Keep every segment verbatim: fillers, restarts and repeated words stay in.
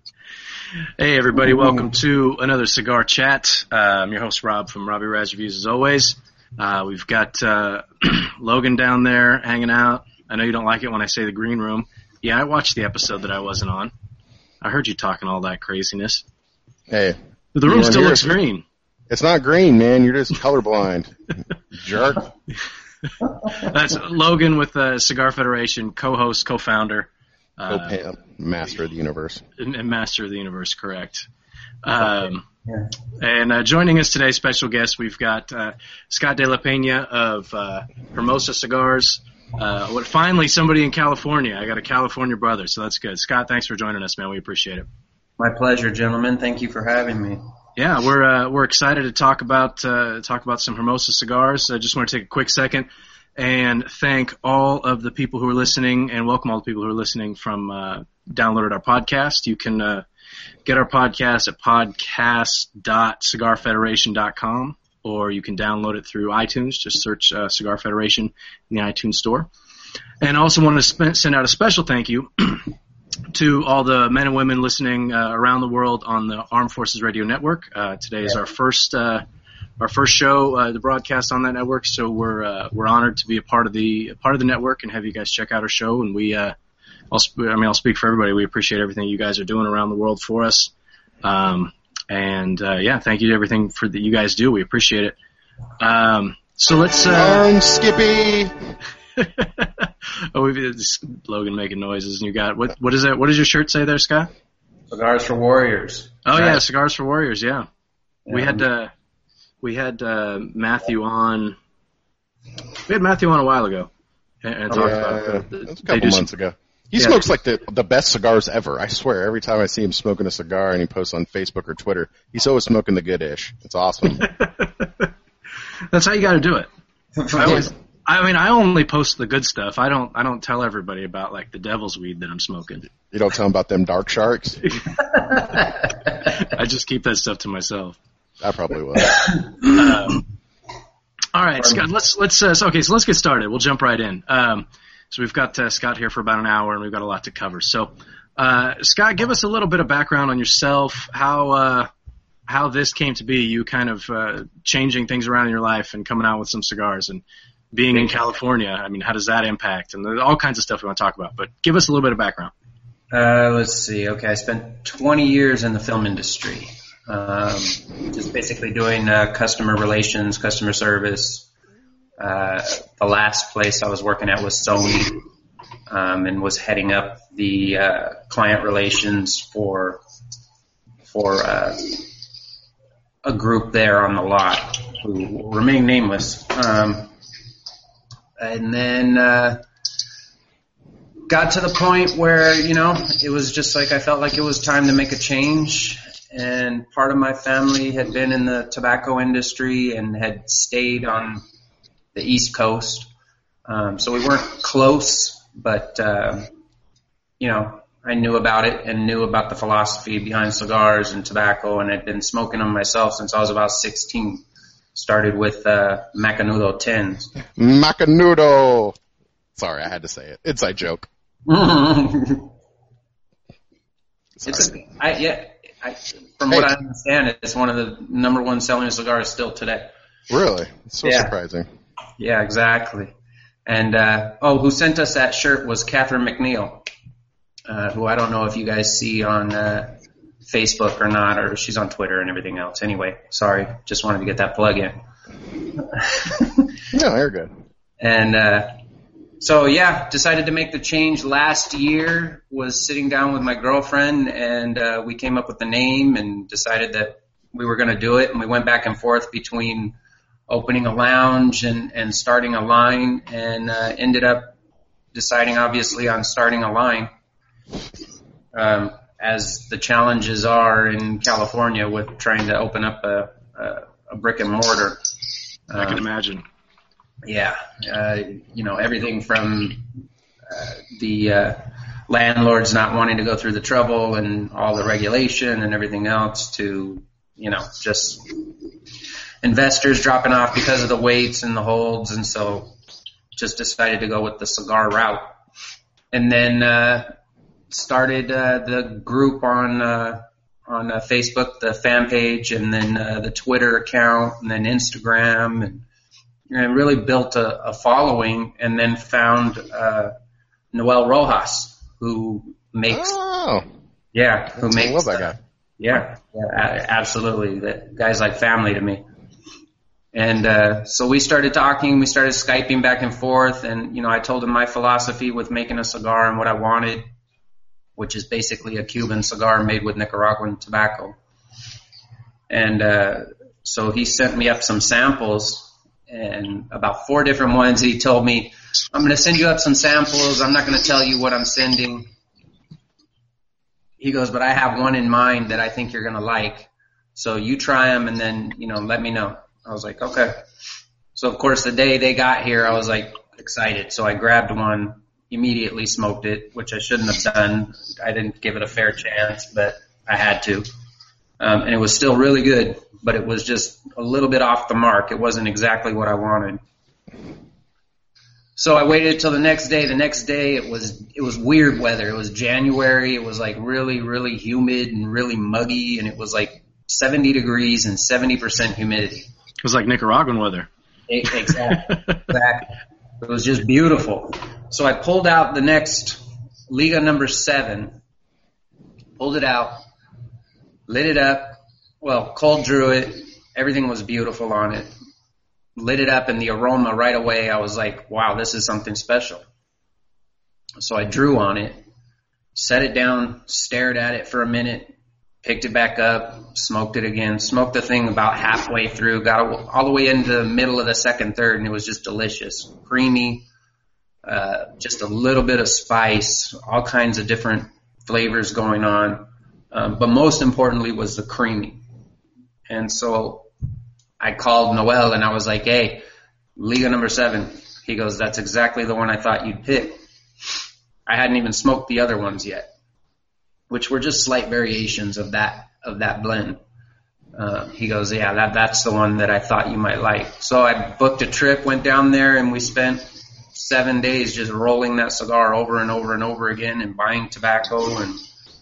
Hey, everybody. Welcome to another Cigar Chat. Uh, I'm your host, Rob, from Robbie Raz Reviews, as always. Uh, we've got uh, Logan down there hanging out. I know you don't like it when I say the green room. Yeah, I watched the episode that I wasn't on. I heard you talking all that craziness. Hey. The room still looks green. It's not green, man. You're just colorblind. Jerk. That's Logan with the Cigar Federation, co-host, co-founder. Uh, Master of the Universe. And, and Master of the Universe, correct. Um, yeah. And uh, joining us today, special guest, we've got uh, Scott De La Pena of uh, Hermosa Cigars. Uh, what, finally, somebody in California. I got a California brother, so that's good. Scott, thanks for joining us, man. We appreciate it. My pleasure, gentlemen. Thank you for having me. Yeah, we're uh, we're excited to talk about uh, talk about some Hermosa cigars. I just want to take a quick second and thank all of the people who are listening, and welcome all the people who are listening from uh, downloaded our podcast. You can uh, get our podcast at podcast dot cigar federation dot com, or you can download it through iTunes. Just search uh, Cigar Federation in the iTunes store. And I also want to sp- send out a special thank you to all the men and women listening uh, around the world on the Armed Forces Radio Network. Uh, today is our first uh, our first show, uh, the broadcast on that network. So we're uh, we're honored to be a part of the part of the network and have you guys check out our show. And we, uh, I'll sp- I mean, I'll speak for everybody. We appreciate everything you guys are doing around the world for us. Um, and uh, yeah, thank you to everything for that you guys do. We appreciate it. Um, so let's. Uh, um, Skippy. Oh, we've Logan making noises, and you got what? What is that? What does your shirt say there, Scott? Cigars for Warriors. Oh right. Yeah, Cigars for Warriors. Yeah, yeah. we had uh, we had uh, Matthew on. We had Matthew on a while ago, and, and talked yeah, about yeah. the, That's a couple months some, ago. He yeah. smokes like the the best cigars ever. I swear, every time I see him smoking a cigar and he posts on Facebook or Twitter, he's always smoking the good-ish. It's awesome. That's how you got to do it. I always. I mean, I only post the good stuff. I don't. I don't tell everybody about like the devil's weed that I'm smoking. You don't tell them about them dark sharks. I just keep that stuff to myself. I probably will. Um, all right, Scott. Let's let's. Uh, so, okay, so let's get started. We'll jump right in. Um, so we've got uh, Scott here for about an hour, and we've got a lot to cover. So, uh, Scott, give us a little bit of background on yourself. How uh, how this came to be. You kind of uh, changing things around in your life and coming out with some cigars and. Being in California, I mean, how does that impact? And there's all kinds of stuff we want to talk about, but give us a little bit of background. Uh, let's see. Okay, I spent twenty years in the film industry, um, just basically doing uh, customer relations, customer service. Uh, the last place I was working at was Sony, um, and was heading up the uh, client relations for for uh, a group there on the lot who will remain nameless. Um, And then uh, got to the point where, you know, it was just like I felt like it was time to make a change. And part of my family had been in the tobacco industry and had stayed on the East Coast. Um, so we weren't close, but, uh, you know, I knew about it and knew about the philosophy behind cigars and tobacco, and had been smoking them myself since I was about sixteen. Started with uh, Macanudo tins. Macanudo! Sorry, I had to say it. Inside joke. it's a, I, yeah, I, from hey. what I understand, it's one of the number one selling cigars still today. Really? It's so yeah. surprising. Yeah, exactly. And, uh, oh, who sent us that shirt was Catherine McNeil, uh, who I don't know if you guys see on uh, Facebook or not, or she's on Twitter and everything else. Anyway, sorry, just wanted to get that plug in. No, you're good. And uh, so, yeah, decided to make the change last year, was sitting down with my girlfriend, and uh, we came up with the name and decided that we were going to do it. And we went back and forth between opening a lounge and, and starting a line, and uh, ended up deciding, obviously, on starting a line. Um, as the challenges are in California with trying to open up a, a, a brick and mortar. I can um, imagine. Yeah. Uh, you know, everything from uh, the uh, landlords not wanting to go through the trouble and all the regulation and everything else to, you know, just investors dropping off because of the waits and the holds. And so just decided to go with the cigar route. And then, uh, started uh, the group on uh, on uh, Facebook, the fan page, and then uh, the Twitter account, and then Instagram, and, and really built a, a following, and then found uh, Noel Rojas, who makes Oh, yeah, who I makes love that uh, guy. Yeah, yeah, a- absolutely. That guy's like family to me. And uh, so we started talking, we started Skyping back and forth, and, you know, I told him my philosophy with making a cigar and what I wanted, which is basically a Cuban cigar made with Nicaraguan tobacco. And uh, so he sent me up some samples, and about four different ones. He told me, I'm going to send you up some samples. I'm not going to tell you what I'm sending. He goes, but I have one in mind that I think you're going to like. So you try them and then, you know, let me know. I was like, okay. So, of course, the day they got here, I was, like, excited. So I grabbed one, immediately smoked it, which I shouldn't have done. I didn't give it a fair chance, but I had to. Um, and it was still really good, but it was just a little bit off the mark. It wasn't exactly what I wanted. So I waited till the next day. The next day it was it was weird weather. It was January. It was like really, really humid and really muggy, and it was like seventy degrees and seventy percent humidity. It was like Nicaraguan weather. It, exactly. exactly. It was just beautiful. So I pulled out the next Liga number seven, pulled it out, lit it up. Well, cold drew it. Everything was beautiful on it. Lit it up, and the aroma right away, I was like, wow, this is something special. So I drew on it, set it down, stared at it for a minute, picked it back up, smoked it again, smoked the thing about halfway through, got all the way into the middle of the second third, and it was just delicious. Creamy, uh, just a little bit of spice, all kinds of different flavors going on. Um, but most importantly was the creamy. And so I called Noel and I was like, hey, Liga number seven. He goes, that's exactly the one I thought you'd pick. I hadn't even smoked the other ones yet, which were just slight variations of that of that blend. Uh, he goes, yeah, that that's the one that I thought you might like. So I booked a trip, went down there, and we spent seven days just rolling that cigar over and over and over again and buying tobacco, and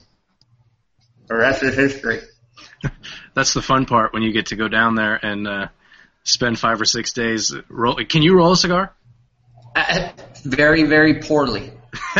the rest is history. That's the fun part when you get to go down there and uh, spend five or six days. Roll. Can you roll a cigar? Uh, very, very poorly.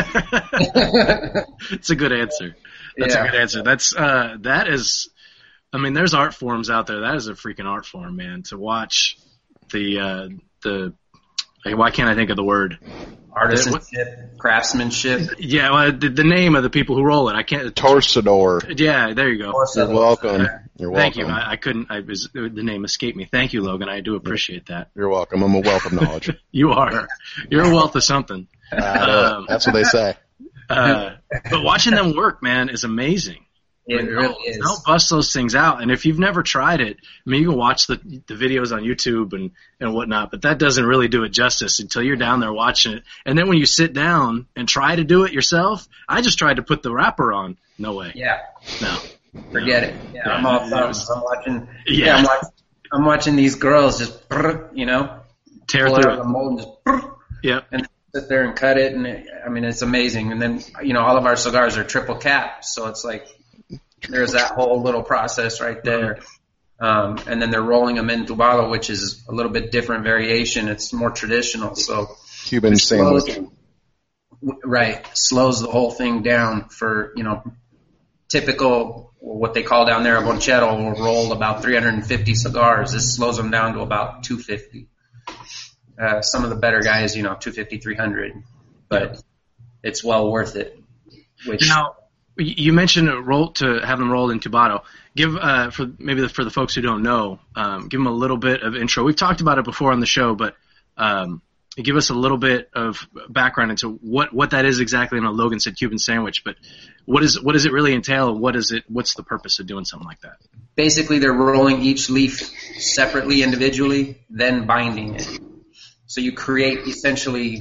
It's a good answer. That's Yeah. a good answer. That's uh, that is. I mean, there's art forms out there. That is a freaking art form, man. To watch the uh, the. Why can't I think of the word? Artisanship, craftsmanship. Yeah, well, the, the name of the people who roll it. I can't. Torsador. Yeah, there you go. You're welcome. You're welcome. Thank you. I, I couldn't. I was the name escaped me. Thank you, Logan. I do appreciate that. You're welcome. I'm a wealth of knowledge. You are. You're a wealth of something. Uh, Um, that's what they say. Uh, but watching them work, man, is amazing. It Like, really they'll- is. They'll bust those things out, and if you've never tried it, I mean, you can watch the the videos on YouTube and and whatnot, but that doesn't really do it justice until you're down there watching it. And then when you sit down and try to do it yourself, I just tried to put the wrapper on. No way. Yeah, No. forget it. Yeah, Yeah. I'm all thumbs. I'm watching. Yeah. Yeah, I'm, watch, I'm watching these girls just, brrr, you know, Tear pull it through out of the it. mold and just, brrr, Yep. and sit there and cut it. And it, I mean, it's amazing. And then, you know, all of our cigars are triple cap, so it's like there's that whole little process right there. Um, and then they're rolling them in tubado, which is a little bit different variation. It's more traditional, so Cuban slows, sandwich. right, slows the whole thing down for, you know, typical, what they call down there a bonchero will roll about three hundred fifty cigars. This slows them down to about two fifty. Uh, some of the better guys, you know, two fifty, three hundred, but it's well worth it. Which Now, you mentioned a roll to have them rolled in tubado. Give uh, for maybe the, for the folks who don't know, um, give them a little bit of intro. We've talked about it before on the show, but um, give us a little bit of background into what, what that is exactly. I know Logan said Cuban sandwich, but what is what does it really entail? And what is it? What's the purpose of doing something like that? basically they're rolling each leaf separately, individually, then binding it. So you create essentially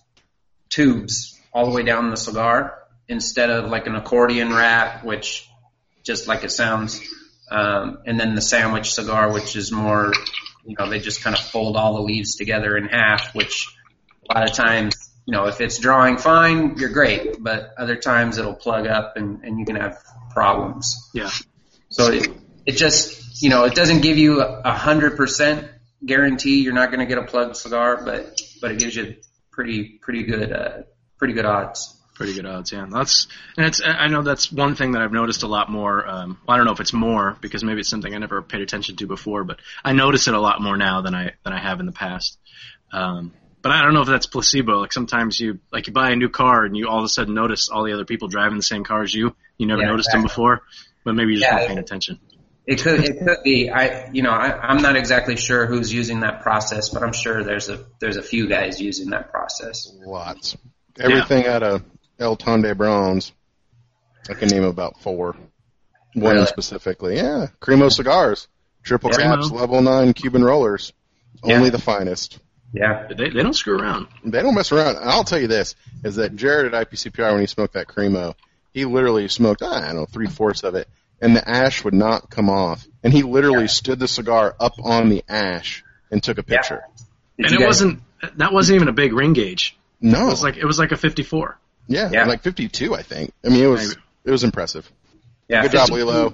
tubes all the way down the cigar instead of like an accordion wrap, which just like it sounds, um, and then the sandwich cigar, which is more, you know, they just kind of fold all the leaves together in half, which a lot of times you know, if it's drawing fine, you're great. But other times it'll plug up and, and you can have problems. Yeah. So it, it just, you know, it doesn't give you a hundred percent guarantee you're not going to get a plugged cigar, but, but it gives you pretty, pretty good, uh, pretty good odds. Pretty good odds, yeah. That's and it's. I know that's one thing that I've noticed a lot more. Um, well, I don't know if it's more because maybe it's something I never paid attention to before, but I notice it a lot more now than I than I have in the past. Um, but I don't know if that's placebo. Like sometimes you like you buy a new car and you all of a sudden notice all the other people driving the same car as you. You never Yeah, noticed exactly. them before, but maybe you just Yeah, weren't paying attention. It could it could be. I you know I, I'm not exactly sure who's using that process, but I'm sure there's a there's a few guys using that process. Lots. Everything out of El Tonde Bronze. I can name about four. One Really? specifically. Yeah. Cremo cigars. Triple Yeah. caps, Cremo. level nine Cuban rollers. Yeah. Only the finest. Yeah. They they don't screw around. They don't mess around. And I'll tell you this, is that Jared at I P C P R, when he smoked that Cremo, he literally smoked, I don't know, three-fourths of it, and the ash would not come off. And he literally Yeah. stood the cigar up on the ash and took a picture. Did and you it guys- wasn't that wasn't even a big ring gauge. No. It was like it was like a fifty-four. yeah, Yeah. like fifty-two, I think. I mean, it was Maybe. it was impressive. Yeah. Good job, fifty-two Lilo.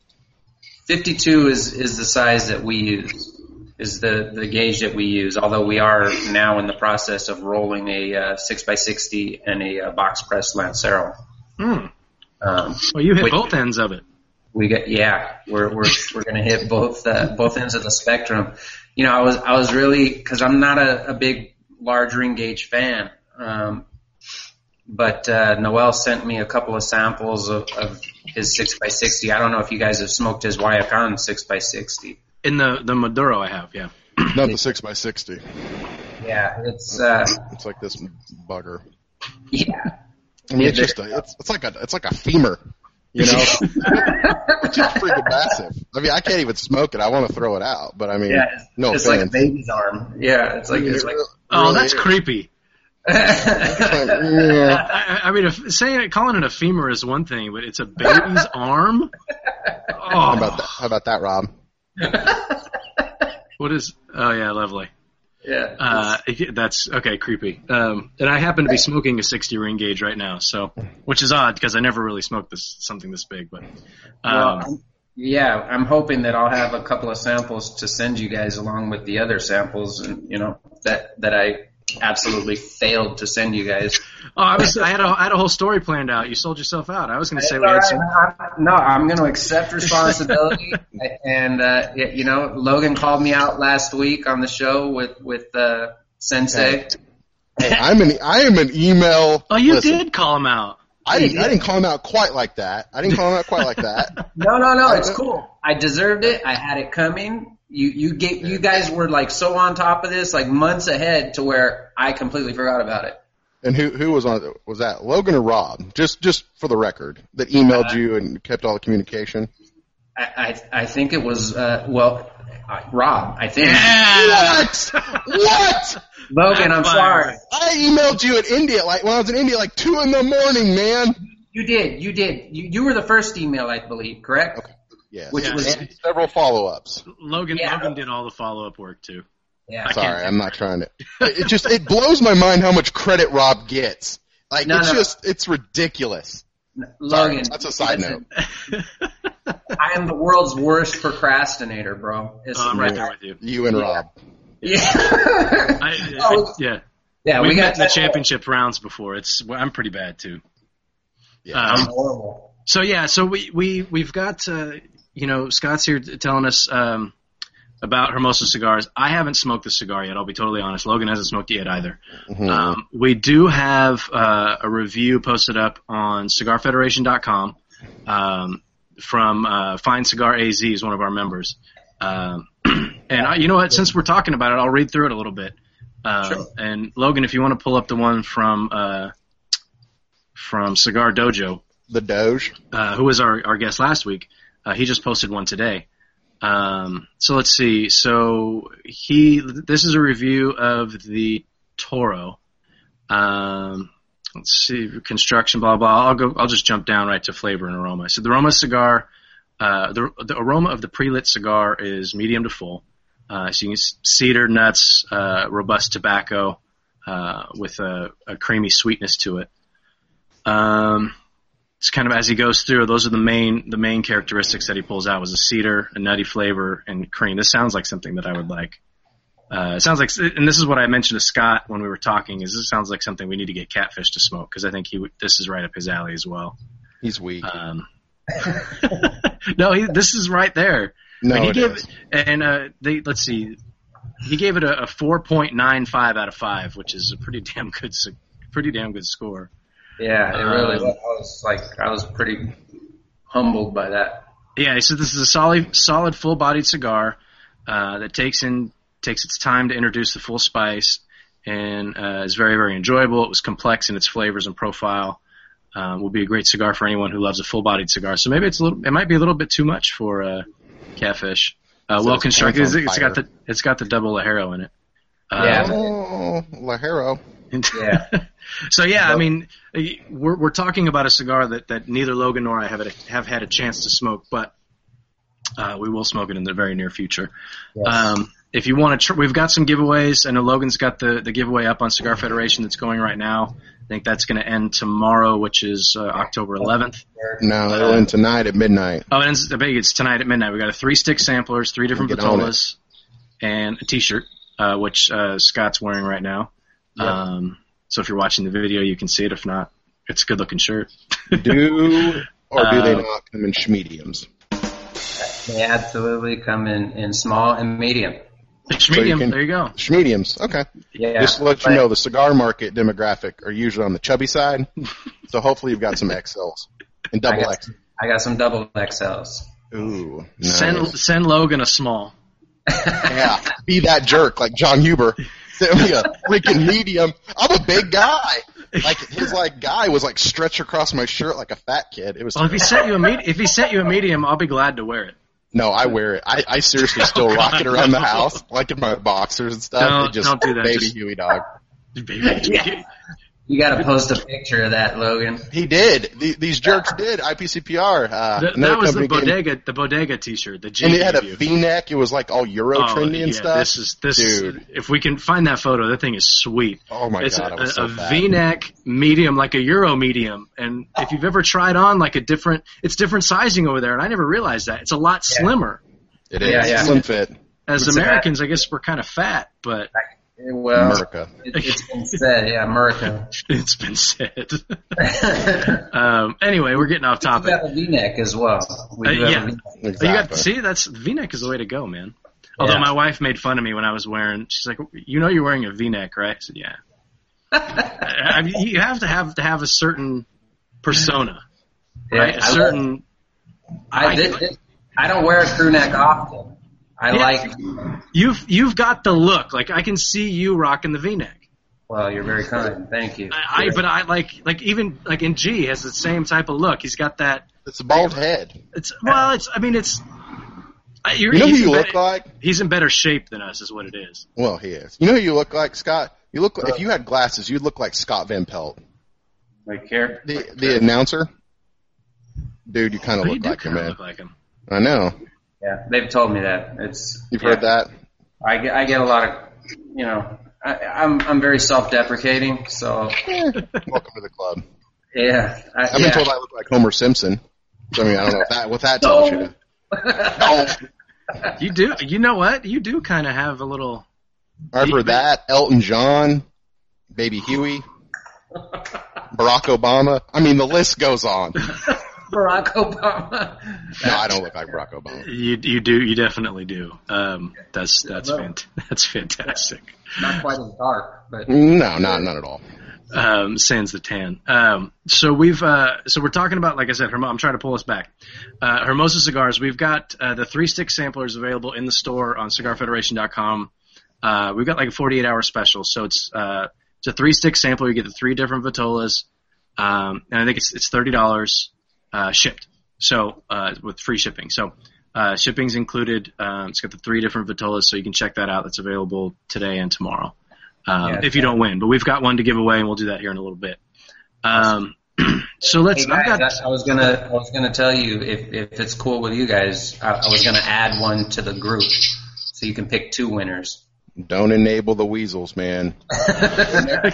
fifty-two is is the size that we use. Is the, the gauge that we use, although we are now in the process of rolling a uh, six by sixty and a uh, box press Lancero. Hmm. Um, Well, you hit Wait. both ends of it. we get yeah, we're we're we're gonna hit both uh, both ends of the spectrum. You know, I was I was really because I'm not a, a big large ring gauge fan, um, but uh, Noel sent me a couple of samples of, of his six by sixty. I don't know if you guys have smoked his Guayacan six by sixty. In the the Maduro, I have, yeah. Not the six by sixty. Yeah, it's uh, It's like this bugger. yeah. I mean, Yeah, it's just a, it's, it's like a, it's like a femur, you know? It's just freaking massive. I mean, I can't even smoke it. I want to throw it out, but I mean, Yeah, it's, no it's like a offense. baby's arm. Yeah, it's like it's like. Oh, Really that's is. creepy. Like, yeah. I, I mean, if, saying it, calling it a femur is one thing, but it's a baby's arm. How Oh, about that? How about that, Rob? what is? Oh yeah, lovely. Yeah. Uh, that's okay, creepy. Um, and I happen to be smoking a sixty ring gauge right now, so which is odd because I never really smoked this something this big. But well, um, I'm- yeah, I'm hoping that I'll have a couple of samples to send you guys along with the other samples, and you know that that I absolutely failed to send you guys. oh, I was I had a I had a whole story planned out. You sold yourself out. I was going to It's say all we had right. some. I'm- No, I'm going to accept responsibility. and uh, y- you know, Logan called me out last week on the show with with uh, Sensei. Hey, I'm an I am an email. Oh, you listen, did call him out. I didn't I didn't call him out quite like that. I didn't call him out quite like that. No, no, no, it's cool. I deserved it. I had it coming. You you get you guys were like so on top of this, like months ahead, to where I completely forgot about it. And who who was on it? Was that Logan or Rob? Just just for the record, that emailed you and kept all the communication. I I, I think it was uh, well, uh, Rob. I think What? What? Logan. I'm Fire. sorry. I emailed you at India, like when I was in India, like two in the morning, man. You did. You did. You you were the first email, I believe. Correct. Okay. Yes. Which Yeah. was And several follow-ups. Logan Yeah. Logan did all the follow up work too. yeah. I Sorry, can't- I'm not trying to. It just it blows my mind how much credit Rob gets. Like No, it's no. just it's ridiculous. Logan. Sorry, that's a side listen, note. I am the world's worst procrastinator, bro. It's, Oh, I'm right there with you. You and Yeah. Rob. Yeah. I, Oh, I, yeah, yeah. we've We met got in the championship rounds before. It's well, I'm pretty bad too. Yeah. Um, I'm horrible. So yeah, so we we we've got uh, you know Scott's here t- telling us um, about Hermosa cigars. I haven't smoked the cigar yet. I'll be totally honest. Logan hasn't smoked it yet either. Mhm. Um, we do have uh, a review posted up on cigar federation dot com um, from uh, Fine Cigar A Z, is one of our members. Um, and I, you know what? Since we're talking about it, I'll read through it a little bit. Um, Sure. And Logan, if you want to pull up the one from uh, from Cigar Dojo, The Doge. uh, who was our, our guest last week, uh, he just posted one today. Um, so let's see. So he, this is a review of the Toro. Um, let's see, construction, blah, blah. I'll go, I'll just jump down right to flavor and aroma. So the aroma cigar, uh, the, the aroma of the pre-lit cigar is medium to full. Uh, so you can s- cedar, nuts, uh, robust tobacco, uh, with a, a creamy sweetness to it. Um, it's kind of as he goes through. Those are the main the main characteristics that he pulls out: was a cedar, a nutty flavor, and cream. This sounds like something that I would like. Uh, it sounds like, and this is what I mentioned to Scott when we were talking. Is this sounds like something we need to get Catfish to smoke, because I think he would, this is right up his alley as well. He's weak. Um, no, he, this is right there. No, he it gave is. it, and uh, they let's see, he gave it a, a four point nine five out of five, which is a pretty damn good, pretty damn good score. Yeah, it really Um, was. I was like, I was pretty humbled by that. Yeah, so this is a solid, solid, full-bodied cigar uh, that takes in takes its time to introduce the full spice, and uh, is very, very enjoyable. It was complex in its flavors and profile. Um, will be a great cigar for anyone who loves a full-bodied cigar. So maybe it's a little, it might be a little bit too much for uh, Catfish. Uh, So well it's constructed. pants on It's got fire. the it's got the double Lajero in it. Yeah. Oh, Lajero. Yeah. So yeah, I mean, we're we're talking about a cigar that, that neither Logan nor I have had a, have had a chance to smoke, but uh, we will smoke it in the very near future. Yes. Um, if you want to, tr- we've got some giveaways. I know Logan's got the, the giveaway up on Cigar Federation that's going right now. I think that's going to end tomorrow, which is uh, October eleventh. No, it'll end tonight at midnight. Oh, and it's, I beg it's tonight at midnight. We got a three stick samplers, three different Get on it. Vitolas, and a T-shirt, uh, which uh, Scott's wearing right now. Yep. Um, so if you're watching the video, you can see it. If not, it's a good looking shirt. Do or do they Uh, not come in schmediums? They absolutely come in, in small and medium. Medium, can- there you go. Schmediums, okay. Yeah. Just to let you but- know, the cigar market demographic are usually on the chubby side, so hopefully you've got some X Ls and I double got, X. I got some double X Ls. Ooh, nice. Send send Logan a small. Yeah, be that jerk like John Huber. Send me a freaking medium. I'm a big guy. Like his like guy was like stretched across my shirt like a fat kid. It was. Well, if he sent you a med- if he sent you a medium, I'll be glad to wear it. No, I wear it. I, I seriously still rock it around the house, like in my boxers and stuff. Don't- It just, don't do that. Baby Just- Huey dog. Baby. You got to post a picture of that, Logan. He did. The, these jerks did. I P C P R. Uh, Th- another that was the company gave- bodega, the bodega T-shirt. The G And it had a gave you. V-neck. It was like all Euro Oh, trendy and yeah, stuff. This is this. Dude. Is, if we can find that photo, that thing is sweet. Oh my it's god, a, I was so a fat. V-neck medium, like a Euro medium. And if you've ever tried on like a different, it's different sizing over there, and I never realized that. It's a lot Yeah. slimmer. It is. Yeah, yeah. Slim fit. As What's Americans, I guess we're kind of fat, but Well, America. it, it's been said, yeah, America. it's been said. we um, anyway, we're getting off topic. have a V-neck as well. We Uh, do have yeah. a V-neck. Exactly. You got see that's V-neck is the way to go, man. Although Yeah. my wife made fun of me when I was wearing. She's like, "You know, you're wearing a V-neck, right?" I said, "Yeah." I mean, you have to have to have a certain persona, Yeah, right? A I certain. I, this, this, I don't wear a crew neck often. I Yeah. like. You've you've got the look. Like I can see you rocking the V-neck. Well, you're very kind. Thank you. I, I but I like like even like in G has the same type of look. He's got that. It's a bald head. It's well, it's I mean it's. I- You're, You know who he's you in look better- like? He's in better shape than us, is what it is. Well, he is. You know who you look like, Scott? You look like, if you had glasses, you'd look like Scott Van Pelt. Like here. The the announcer. Dude, you kind of But you look do like him, kind of man. look like him. I know. Yeah, they've told me that. It's. You've yeah. heard that? I get, I get a lot of, you know, I, I'm I'm very self-deprecating, so Eh, welcome to the club. yeah. I, I've been yeah. told I look like Homer Simpson. So, I mean, I don't know if that, what that tells you. Oh, You do. You know what? You do kind of have a little. I've heard that. Elton John, Baby Huey, Barack Obama. I mean, the list goes on. Barack Obama. No, I don't look like Barack Obama. You you do. You definitely do. Um, that's that's fant- that's fantastic. Not quite as dark, but No, not not at all. Um, sans the tan. Um, so we've uh, so we're talking about, like I said, Hermo- I'm trying to pull us back. Uh, Hermosa cigars. We've got uh, the three stick samplers available in the store on cigar federation dot com. Uh, we've got like a forty-eight hour special, so it's uh, it's a three stick sampler. You get the three different Vitolas, um, and I think it's it's thirty dollars uh, shipped. So uh, with free shipping. So uh, shipping's included. Um, it's got the three different Vitolas, so you can check that out. That's available today and tomorrow. Um, Yeah, if you don't win, but we've got one to give away, and we'll do that here in a little bit. Um, so let's. hey I've guys, got. I, I was gonna I was gonna tell you if if it's cool with you guys, I, I was gonna add one to the group, so you can pick two winners. don't enable the weasels, man. I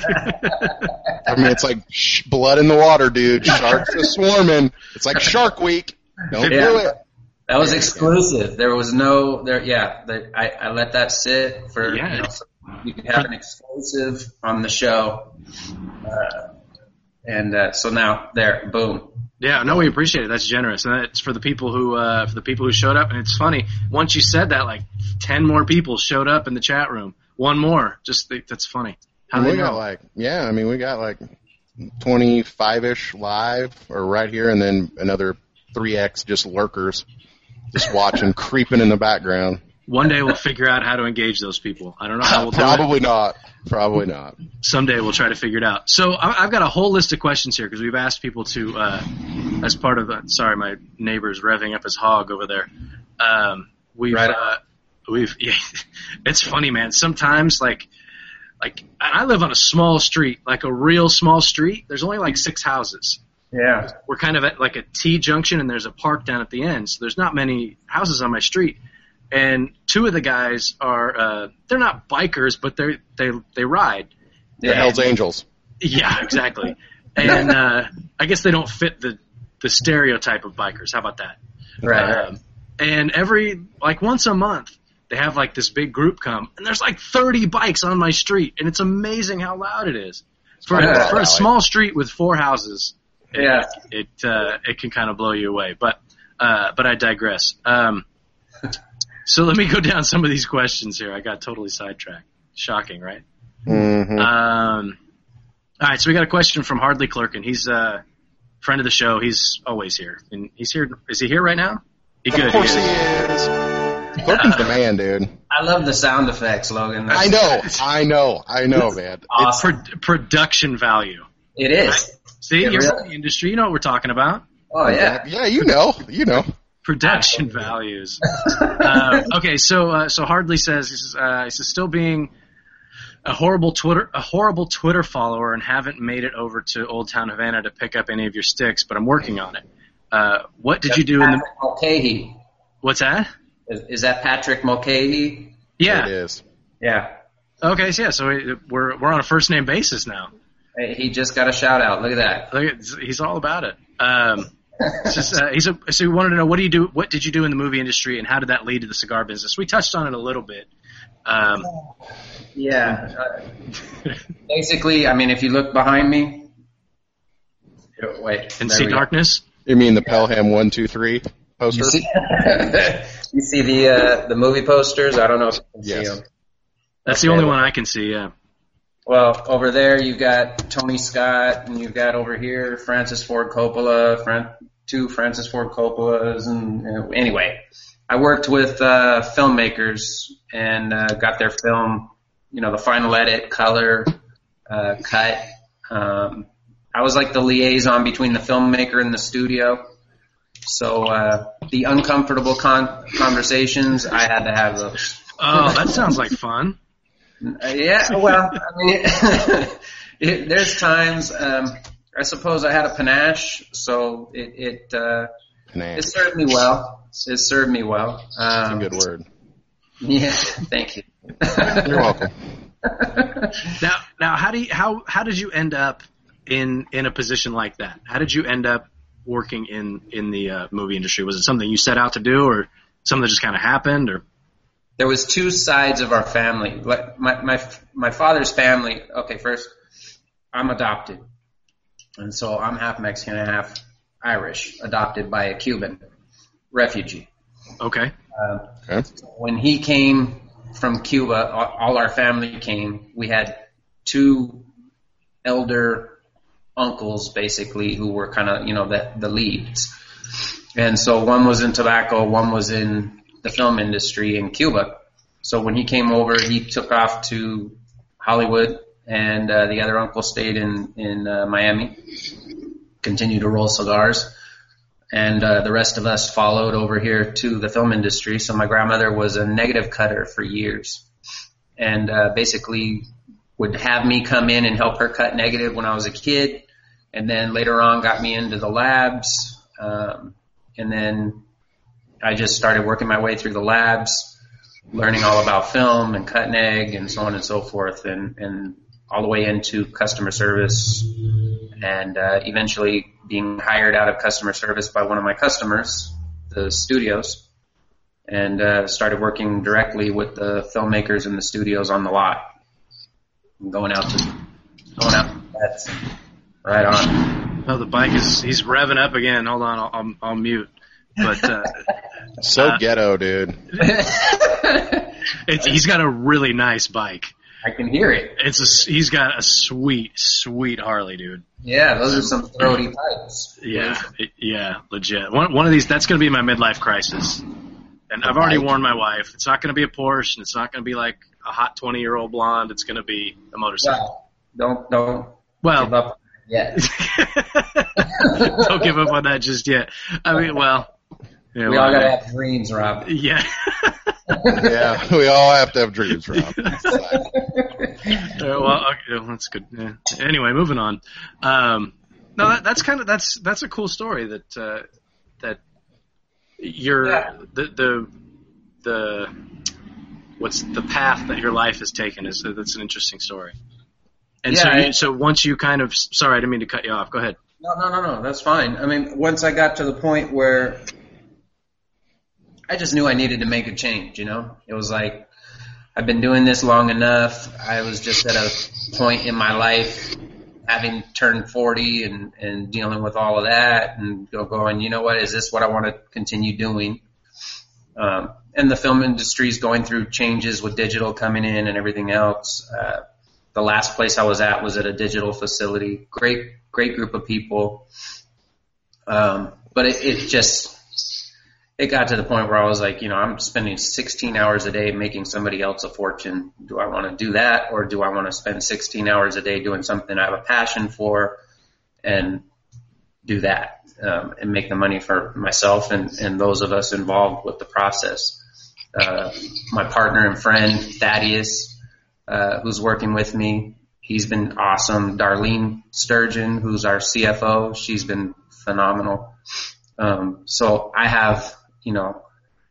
mean, it's like sh- blood in the water, dude. Sharks are swarming. It's like Shark Week. Don't yeah. do it. That was exclusive. There was no there. Yeah, the, I, I let that sit for Yeah. you know, so you could have an exclusive on the show, uh, and uh, so now there, boom. Yeah, no, we appreciate it. That's generous, and it's for the people who uh, for the people who showed up. And it's funny, once you said that, like ten more people showed up in the chat room. One more, just think that's funny. How And do we they know? got like, yeah, I mean, we got like twenty-five-ish live or right here, and then another three X just lurkers, just watching, creeping in the background. One day we'll figure out how to engage those people. I don't know how we'll do it. Probably not. Probably not. Someday we'll try to figure it out. So I- I've got a whole list of questions here because we've asked people to, uh, as part of, uh, sorry, my neighbor's revving up his hog over there. Um, we've, Right. uh, we've, yeah, it's funny, man. Sometimes, like, like I live on a small street, like a real small street. There's only like six houses. Yeah. We're kind of at like a T junction, and there's a park down at the end. So there's not many houses on my street. And two of the guys are, uh, they're not bikers, but they they they ride. The Hells Angels. Yeah, exactly. And uh, I guess they don't fit the the stereotype of bikers. How about that? Right. Um, and every like once a month, they have like this big group come, and there's like thirty bikes on my street, and it's amazing how loud it is for Yeah. a, for a small street with four houses. It, Yeah. it uh, it can kind of blow you away. But uh, but I digress. Um, so let me go down some of these questions here. I got totally sidetracked. Shocking, right? Mm-hmm. Um, all right, so we got a question from Hardly Clerkin. He's a friend of the show. He's always here. And he's here. Is he here right now? He good. Of course he he is. is. Clerkin's the man, dude. I love the sound effects, Logan. That's, I know. I know. I know, man. Awesome. Pro- production value. It is. See, It you're really- in the industry. You know what we're talking about. Oh yeah. Yeah, you know. You know. Production values. uh, okay, so uh, so Hardly says he says, uh, he says still being a horrible Twitter a horrible Twitter follower and haven't made it over to Old Town Havana to pick up any of your sticks, but I'm working on it. Uh, what did you do in the? Patrick Mulcahy. What's that? Is, is that Patrick Mulcahy? Yeah. It is. Yeah. Okay, so yeah, so we- we're we're on a first name basis now. Hey, he just got a shout out. Look at that. Look at, he's all about it. Um, it's just, uh, he's a, so we wanted to know what do you do? What did you do in the movie industry, and how did that lead to the cigar business? We touched on it a little bit. Um, Yeah. Uh, basically, I mean, if you look behind me, wait, and there see we go. darkness. You mean the Pelham one two three poster? You see, you see the uh, the movie posters? I don't know if you can Yes. see them. That's the Okay, only well- one I can see. Yeah. Well, over there you've got Tony Scott, and you've got over here Francis Ford Coppola, Fran- two Francis Ford Coppolas, and uh, anyway, I worked with uh, filmmakers and uh, got their film, you know, the final edit, color, uh, cut. Um, I was like the liaison between the filmmaker and the studio. So uh, the uncomfortable con- conversations, I had to have those. Oh, that sounds like fun. Uh, yeah, well, I mean, it, there's times. Um, I suppose I had a panache, so it it, uh, Nah, it served me well. It served me well. that's Um, a good word. Yeah, thank you. You're welcome. Now, now, how do you, how how did you end up in in a position like that? How did you end up working in in the uh, movie industry? Was it something you set out to do, or something that just kind of happened, or? There was two sides of our family. Like my my my father's family. Okay, first, I'm adopted, and so I'm half Mexican and half Irish, adopted by a Cuban refugee. Okay. Um, Okay. when he came from Cuba, all, all our family came. We had two elder uncles, basically, who were kind of, you know, the, the leads. And so one was in tobacco, one was in the film industry in Cuba. So when he came over, he took off to Hollywood, and uh, the other uncle stayed in, in uh, Miami, continued to roll cigars. And uh, the rest of us followed over here to the film industry. So my grandmother was a negative cutter for years, and uh, basically would have me come in and help her cut negative when I was a kid, and then later on got me into the labs, um, and then I just started working my way through the labs. learning all about film and cut and egg and so on and so forth, and, and all the way into customer service, and uh, eventually being hired out of customer service by one of my customers, the studios, and uh, started working directly with the filmmakers and the studios on the lot, and going out to going out to sets. Right on. Oh, the bike is, he's revving up again. Hold on, I'll, I'll, I'll mute. But, uh, so uh, ghetto, dude. it's, he's got a really nice bike. I can hear it. It's a, he's got a sweet, sweet Harley, dude. Yeah, those are some throaty pipes. Yeah, it, yeah, legit. One, one of these, that's going to be my midlife crisis. And I've already warned my wife, it's not going to be a Porsche, and it's not going to be like a hot twenty-year-old blonde. It's going to be a motorcycle. Well, don't, don't well, give up yet. Don't give up on that just yet. I mean, well. Yeah, we well, all got to have dreams, Rob. Yeah. Yeah, we all have to have dreams, Rob. Uh, well, okay, that's good. Yeah. Anyway, moving on. Um, no, that, that's kind of that's that's a cool story that uh, that your Yeah. the the the what's the path that your life has taken is that's an interesting story. And Yeah, so, you, I- so once you kind of sorry, I didn't mean to cut you off. Go ahead. No, no, no, no. That's fine. I mean, once I got to the point where I just knew I needed to make a change, you know? It was like, I've been doing this long enough. I was just at a point in my life, having turned forty and, and dealing with all of that, and go going, you know what, is this what I want to continue doing? Um, and the film industry is going through changes with digital coming in and everything else. Uh, the last place I was at was at a digital facility. Great, great group of people. Um, but it, it just, it got to the point where I was like, you know, I'm spending sixteen hours a day making somebody else a fortune. Do I want to do that, or do I want to spend sixteen hours a day doing something I have a passion for and do that, um, and make the money for myself and, and those of us involved with the process? Uh, my partner and friend, Thaddeus, uh, who's working with me, he's been awesome. Darlene Sturgeon, who's our C F O, she's been phenomenal. Um, so I have, you know,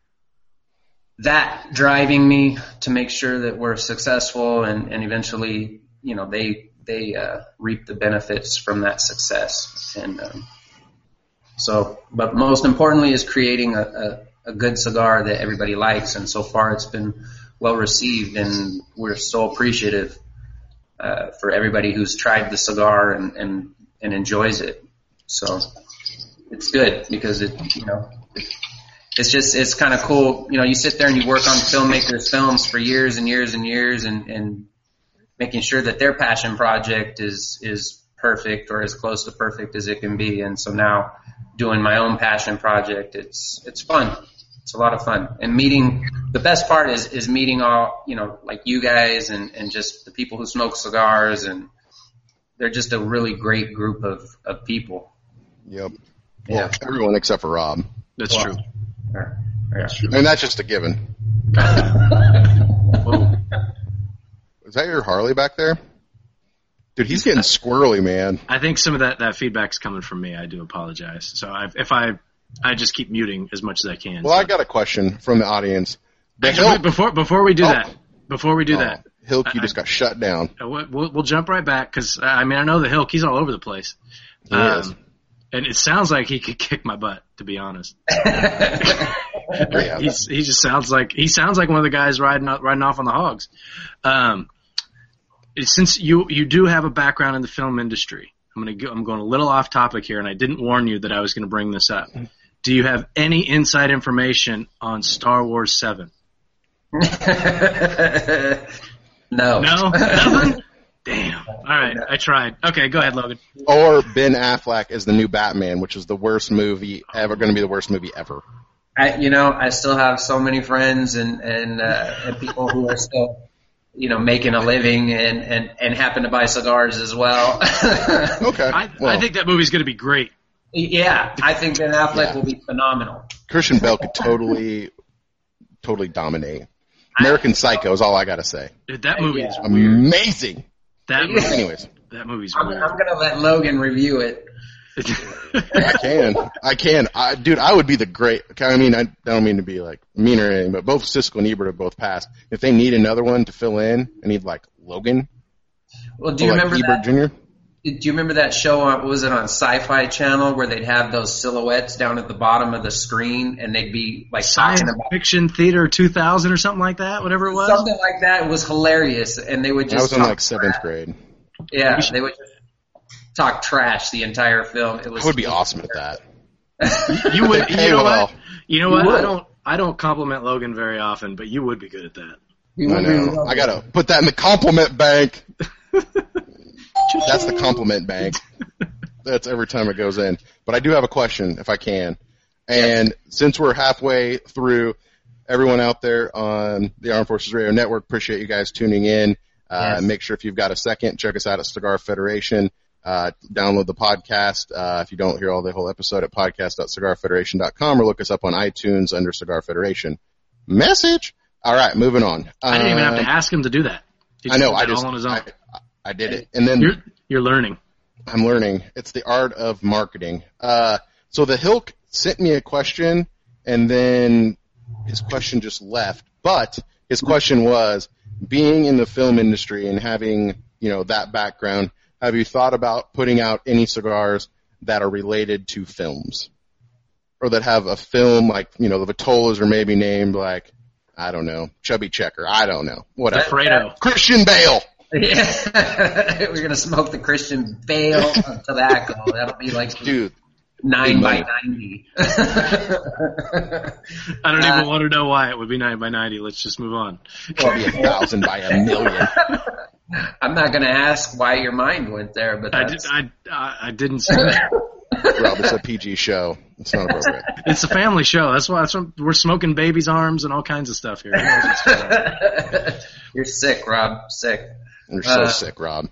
that driving me to make sure that we're successful, and, and eventually, you know, they, they, uh, reap the benefits from that success. And, um, so, but most importantly is creating a, a, a good cigar that everybody likes. And so far it's been well received, and we're so appreciative, uh, for everybody who's tried the cigar and, and, and enjoys it. So it's good because it, you know, it, it's just, it's kind of cool. You know, you sit there and you work on filmmakers' films for years and years and years, and, and making sure that their passion project is, is perfect or as close to perfect as it can be. And so now doing my own passion project, it's, it's fun. It's a lot of fun. And meeting, the best part is, is meeting all, you know, like you guys and, and just the people who smoke cigars, and they're just a really great group of, of people. Yep. Yeah. Well, everyone except for Rob. That's Well, true. Yeah. Yeah. And that's just a given. Whoa. Is that your Harley back there? Dude, he's getting squirrely, man. I think some of that, that feedback's coming from me. I do apologize. So I, if I, I just keep muting as much as I can. Well, so. I got a question from the audience. The Actually, Hilk, before before we do Oh. that, before we do oh, that, Hilk, you I- just got shut down. uh, we'll, we'll jump right back because I mean I know the Hilk. He's all over the place. He is. And it sounds like he could kick my butt, to be honest. Yeah. He's, he just sounds like he sounds like one of the guys riding out, riding off on the hogs. Um, since you you do have a background in the film industry, I'm gonna go, I'm going a little off topic here, and I didn't warn you that I was going to bring this up. Do you have any inside information on Star Wars seven? No. No, nothing. Damn. All right, I tried. Okay, go ahead, Logan. Or Ben Affleck as the new Batman, which is the worst movie ever, going to be the worst movie ever. I, you know, I still have so many friends and and, uh, and people who are still, you know, making a living and, and, and happen to buy cigars as well. Okay. I, well, I think that movie's going to be great. Yeah, I think Ben Affleck Yeah. will be phenomenal. Christian Bale could totally, totally dominate. American Psycho is all I got to say. Dude, that movie is Yeah. weird. Amazing. That movie, Anyways, that movie's I'm, weird. I'm going to let Logan review it. I can. I can. I, dude, I would be the great. I mean, I don't mean to be like mean or anything, but both Siskel and Ebert have both passed. If they need another one to fill in, I need like Logan. Well, do you like remember Ebert that? Junior? Do you remember that show on, what was it on Sci-Fi Channel, where they'd have those silhouettes down at the bottom of the screen and they'd be like Science talking about Fiction Theater two thousand or something like that, whatever it was? something like that? It was hilarious, and they would just I was in talk like seventh trash. grade. Yeah, they would just talk trash the entire film. It was I would be awesome at that. You would, you Hey, know well. what? You know what? You would. I don't, I don't compliment Logan very often, but you would be good at that. You I would really know. love I it. gotta put that in the compliment bank. That's the compliment bank. That's every time it goes in. But I do have a question, if I can. And since we're halfway through, everyone out there on the Armed Forces Radio Network, appreciate you guys tuning in. Uh, Yes. Make sure if you've got a second, check us out at Cigar Federation. Uh, download the podcast. Uh, if you don't hear all the whole episode at podcast dot cigar federation dot com or look us up on iTunes under Cigar Federation. Message. All right, moving on. I didn't even have Um, to ask him to do that. He I know. did I that just all on his own. I, I did it, and then You're, you're learning. I'm learning. It's the art of marketing. Uh, so the Hilk sent me a question, and then his question just left. But his question was, being in the film industry and having, you know, that background, have you thought about putting out any cigars that are related to films? Or that have a film, like, you know, the Vitolas are maybe named, like, I don't know, Chubby Checker. I don't know. Whatever. Fredo. Christian Bale. Yeah, we're gonna smoke the Christian Bale of tobacco. That'll be like Dude. nine big by money. ninety. I don't Uh, even want to know why it would be nine by ninety. Let's just move on. It'll be a thousand by a million. I'm not gonna ask why your mind went there, but I, did, that's, I, I, I didn't say that. Rob, it's a P G show. It's not appropriate. It's a family show. That's why that's what, we're smoking babies' arms and all kinds of stuff here. Who knows what's going on? You're sick, Rob. Sick. You're so Uh, sick, Rob.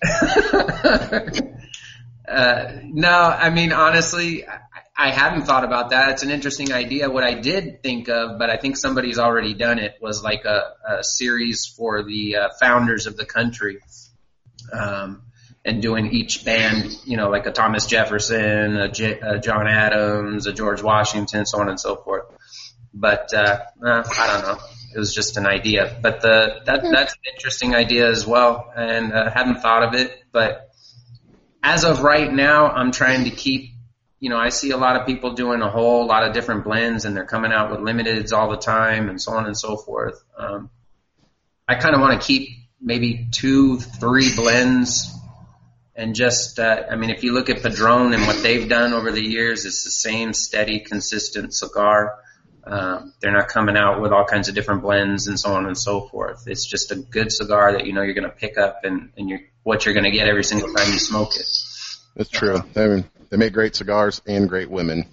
uh, no, I mean, honestly, I, I hadn't thought about that. It's an interesting idea. What I did think of, but I think somebody's already done it, was like a, a series for the uh, founders of the country. Um, and doing each band, you know, like a Thomas Jefferson, a, J, a John Adams, a George Washington, so on and so forth. But uh, uh, I don't know. It was just an idea. But the that that's an interesting idea as well, and uh, hadn't thought of it. But as of right now, I'm trying to keep, you know, I see a lot of people doing a whole lot of different blends, and they're coming out with limiteds all the time, and so on and so forth. Um, I kind of want to keep maybe two, three blends. And just, uh, I mean, if you look at Padron and what they've done over the years, it's the same steady, consistent cigar. Um, they're not coming out with all kinds of different blends and so on and so forth. It's just a good cigar that you know you're going to pick up and, and you're, what you're going to get every single time you smoke it. It's true. I mean, they make great cigars and great women.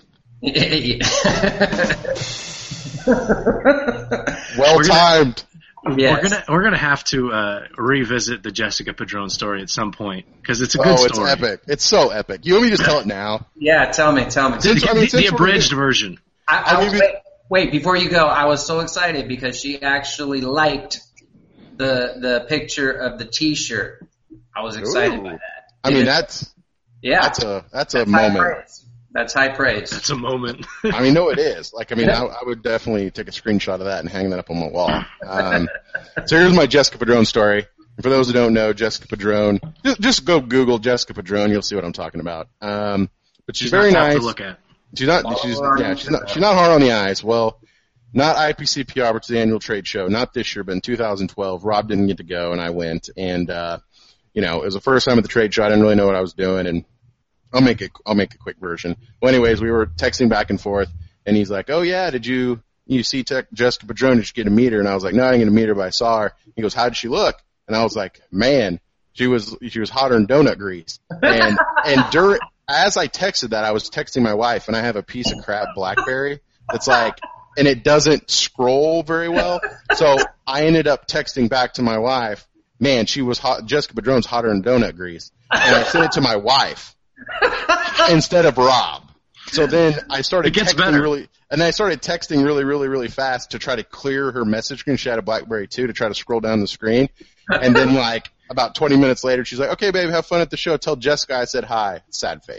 Well timed. Yes. We're gonna we're gonna have to uh, revisit the Jessica Padron story at some point because it's a Oh, good it's story. epic. It's so epic. You want me to just tell it now? Yeah, tell me, tell me. Since- The, I mean, the- since the we're abridged gonna- version. I, I, I mean, wait, wait, before you go, I was so excited because she actually liked the the picture of the T-shirt. I was excited Ooh. by that. I mean, that's Yeah, that's a that's a That's high moment. praise. That's high praise. That's a moment. I mean, no, it is. Like, I mean, I, I would definitely take a screenshot of that and hang that up on my wall. Um, so here's my Jessica Padron story. And for those who don't know, Jessica Padron, just, just go Google Jessica Padron. You'll see what I'm talking about. Um, but she's, She's very not tough nice. to look at. She's not. She's yeah. She's not. She's not hard on the eyes. Well, not I P C P R, which is the annual trade show. Not this year, but in two thousand twelve, Rob didn't get to go, and I went. And uh, you know, it was the first time at the trade show. I didn't really know what I was doing, and I'll make it. I'll make a quick version. Well, anyways, we were texting back and forth, and he's like, "Oh yeah, did you you see te- Jessica Padron? Did you get to meet her?" And I was like, "No, I didn't get to meet her, but I saw her." He goes, "How did she look?" And I was like, "Man, she was she was hotter than donut grease." And and during as I texted that, I was texting my wife, and I have a piece of crap BlackBerry that's like, and it doesn't scroll very well. So I ended up texting back to my wife, "Man, she was hot. Jessica Padron's hotter than donut grease." And I sent it to my wife instead of Rob. So then I started It gets texting better. really, and then I started texting really, really, really fast to try to clear her message screen. She had a BlackBerry too to try to scroll down the screen. And then like about twenty minutes later, she's like, "Okay, babe, have fun at the show. Tell Jessica I said hi." Sad face.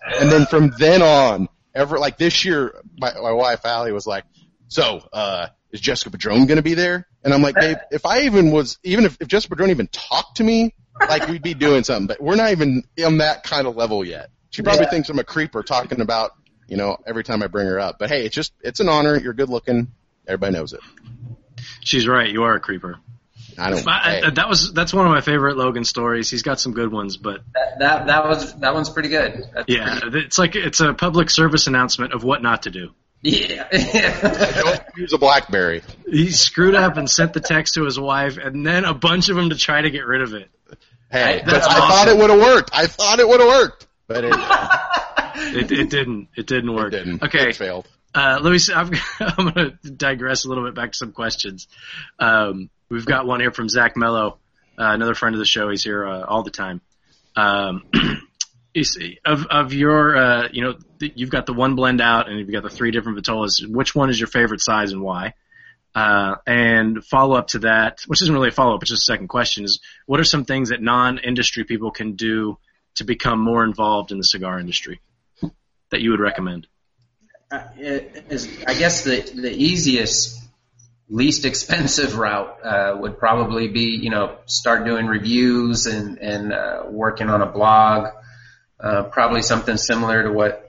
And then from then on, ever like this year, my, my wife Allie was like, "So, uh, is Jessica Padrone going to be there?" And I'm like, "Babe, if I even was, even if, if Jessica Padrone even talked to me, like we'd be doing something. But we're not even on that kind of level yet. She probably Yeah. thinks I'm a creeper talking about, you know, every time I bring her up. But hey, it's just, it's an honor. You're good looking. Everybody knows it. She's right. You are a creeper. I don't. I, Hey. that was that's one of my favorite Logan stories. He's got some good ones, but That that, that was that one's pretty good. That's yeah, pretty, it's like it's a public service announcement of what not to do. yeah. Don't use a BlackBerry. He screwed up and sent the text to his wife, and then a bunch of them to try to get rid of it. Hey, I- but that's I thought awesome. it would have worked. I thought it would have worked, but it, It, it didn't. It didn't work. it didn't. Okay. It failed. Uh, let me see. I've, I'm going to digress a little bit back to some questions. Um, we've got one here from Zach Mello, uh, another friend of the show. He's here uh, all the time. Um, is, of of your, uh, you know, th- you've got the one blend out, and you've got the three different Vitolas. Which one is your favorite size and why? Uh, and follow up to that, which isn't really a follow up, it's just a second question, is what are some things that non-industry people can do to become more involved in the cigar industry that you would recommend? Uh, it is, I guess the the easiest, least expensive route uh, would probably be, you know, start doing reviews and and uh, working on a blog. Uh, probably something similar to what,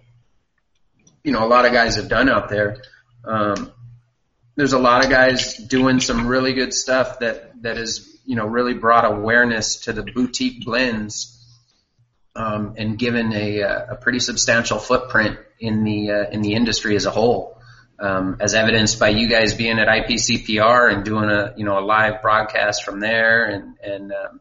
you know, a lot of guys have done out there. Um, there's a lot of guys doing some really good stuff that that has, you know, really brought awareness to the boutique blends. Um, and given a, a pretty substantial footprint in the uh, in the industry as a whole, um, as evidenced by you guys being at I P C P R and doing a you know a live broadcast from there, and and um,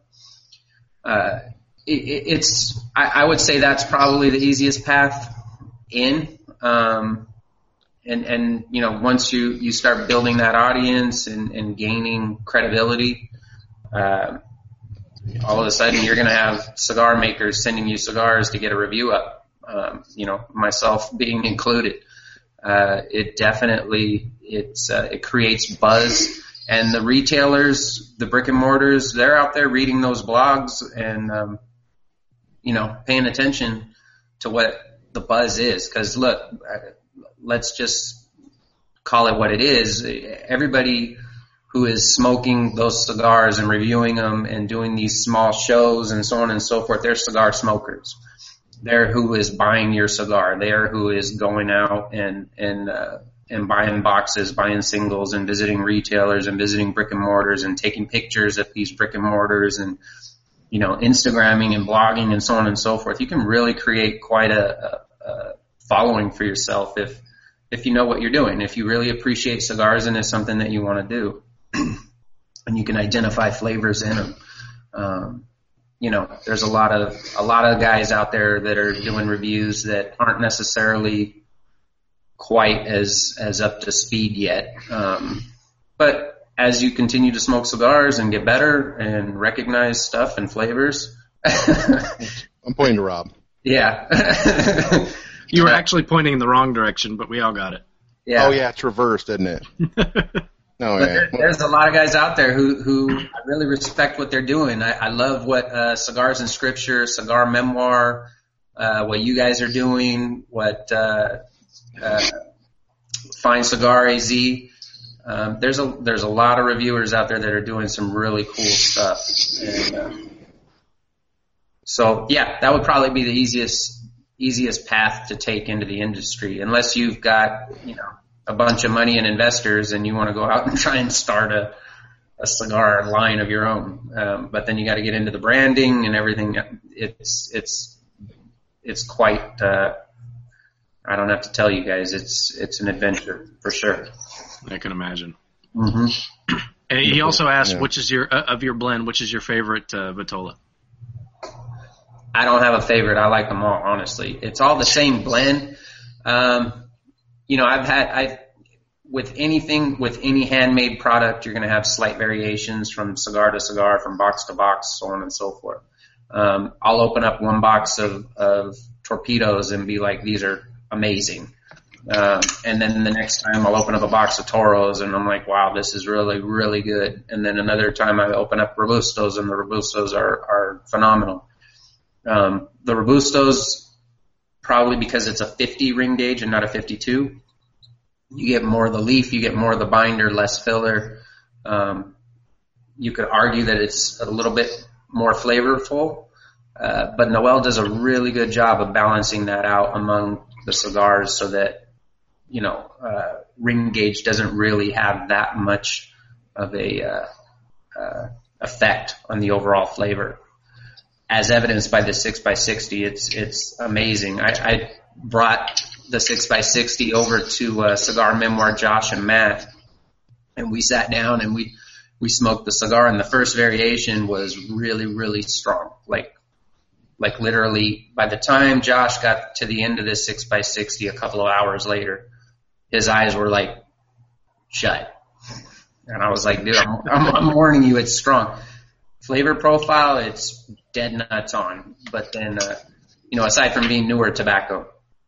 uh, it, it's I, I would say that's probably the easiest path in, um, and and you know once you, you start building that audience and, and gaining credibility. Uh, all of a sudden you're going to have cigar makers sending you cigars to get a review up, um, you know, myself being included. Uh, it definitely, it's, uh, it creates buzz, and the retailers, the brick and mortars, they're out there reading those blogs and, um, you know, paying attention to what the buzz is. Cause look, let's just call it what it is. Everybody who is smoking those cigars and reviewing them and doing these small shows and so on and so forth, they're cigar smokers. They're who is buying your cigar. They're who is going out and and uh, and buying boxes, buying singles, and visiting retailers and visiting brick and mortars and taking pictures at these brick and mortars and, you know, Instagramming and blogging and so on and so forth. You can really create quite a, a, a following for yourself if if you know what you're doing. If you really appreciate cigars and it's something that you want to do. And you can identify flavors in them. Um, you know, there's a lot of a lot of guys out there that are doing reviews that aren't necessarily quite as as up to speed yet. Um, but as you continue to smoke cigars and get better and recognize stuff and flavors, I'm pointing to Rob. Yeah, You were actually pointing in the wrong direction, but we all got it. yeah. Oh yeah, it's reversed, isn't it? No, But yeah. there, there's a lot of guys out there who, who I really respect what they're doing. I, I love what uh, Cigars and Scripture, Cigar Memoir, uh, what you guys are doing, what uh, uh, Fine Cigar A Z. Um, there's a there's a lot of reviewers out there that are doing some really cool stuff. And, uh, so yeah, that would probably be the easiest easiest path to take into the industry, unless you've got you know. a bunch of money and investors and you want to go out and try and start a, a cigar line of your own. Um, but then you got to get into the branding and everything. It's, it's, it's quite, uh, I don't have to tell you guys, it's, it's an adventure for sure. I can imagine. Mm-hmm. And he also asked, Yeah. which is your, uh, of your blend, which is your favorite, uh, Vitola? I don't have a favorite. I like them all, honestly. It's all the same blend. Um, You know, I've had, I, with anything, with any handmade product, you're going to have slight variations from cigar to cigar, from box to box, so on and so forth. Um, I'll open up one box of, of torpedoes and be like, these are amazing. Um, and then the next time I'll open up a box of Toros and I'm like, wow, this is really, really good. And then another time I open up Robustos and the Robustos are, are phenomenal. Um, the Robustos, probably because it's a fifty ring gauge and not a fifty-two. You get more of the leaf, you get more of the binder, less filler. Um, you could argue that it's a little bit more flavorful, uh, but Noel does a really good job of balancing that out among the cigars so that, you know, uh, ring gauge doesn't really have that much of a uh, uh, effect on the overall flavor. As evidenced by the six by sixty, it's it's amazing. I, I brought the six by sixty over to uh, Cigar Memoir, Josh and Matt, and we sat down and we we smoked the cigar, and the first variation was really, really strong. Like, like literally, by the time Josh got to the end of this six by sixty a couple of hours later, his eyes were like shut. And I was like, dude, I'm, I'm, I'm warning you, it's strong. Flavor profile, it's dead nuts on. But then, uh, you know, aside from being newer tobacco,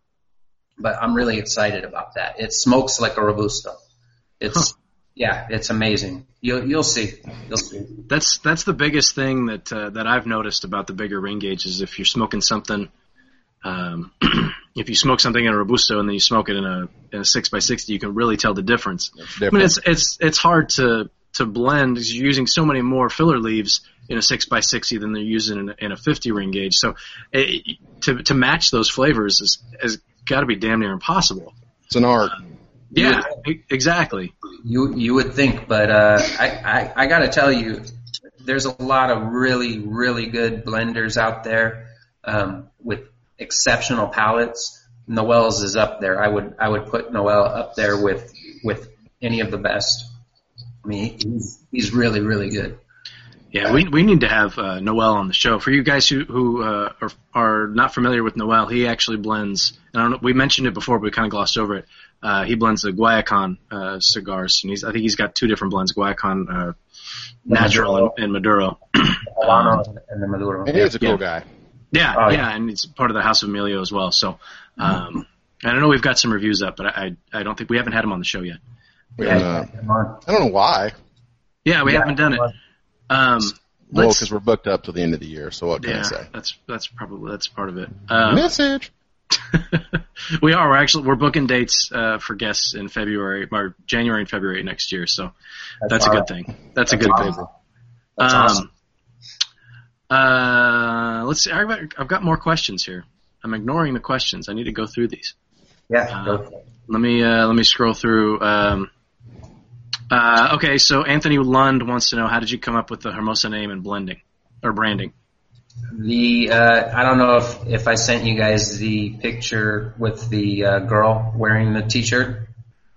but I'm really excited about that. It smokes like a Robusto. It's, huh. yeah, it's amazing. You'll, you'll see. You'll see. That's, that's the biggest thing that, uh, that I've noticed about the bigger ring gauges. If you're smoking something, um, if you smoke something in a Robusto and then you smoke it in a, in a six by sixty, you can really tell the difference. I mean, it's, it's, it's hard to, to blend because you're using so many more filler leaves in a six by sixty than they're using in a, in a fifty ring gauge. So it, to, to match those flavors is, is got to be damn near impossible. It's an art. Uh, yeah, you, exactly. You, you would think, but, uh, I, I, I gotta tell you, there's a lot of really, really good blenders out there, um, with exceptional palates. Noel's is up there. I would, I would put Noel up there with, with any of the best. I mean, he's, he's really, really good. Yeah, we we need to have uh, Noel on the show. For you guys who who uh, are are not familiar with Noel, he actually blends. I don't know. We mentioned it before, but we kind of glossed over it. Uh, he blends the Guayacán uh, cigars, and he's I think he's got two different blends: Guayacán uh, Natural and, and Maduro. um, and the Maduro. And he's a cool yeah. guy. Yeah, oh, yeah, and it's part of the House of Emilio as well. So, um, and I know we've got some reviews up, but I I don't think we haven't had him on the show yet. Yeah, uh, I don't know why. Yeah, we yeah, haven't done it. Um, well, because we're booked up to the end of the year, so what can yeah, I say? that's that's probably that's part of it. Um, Message. we are. We're actually we're booking dates uh, for guests in February or January and February next year, so that's, that's a good thing. That's, that's a good awesome. thing. That's um, awesome. Uh, let's see. I've got, I've got more questions here. I'm ignoring the questions. I need to go through these. Yeah. Uh, go for it. let me uh, let me scroll through. Um, Uh, okay, so Anthony Lund wants to know, how did you come up with the Hermosa name and blending or branding? The uh, I don't know if, if I sent you guys the picture with the uh, girl wearing the T-shirt.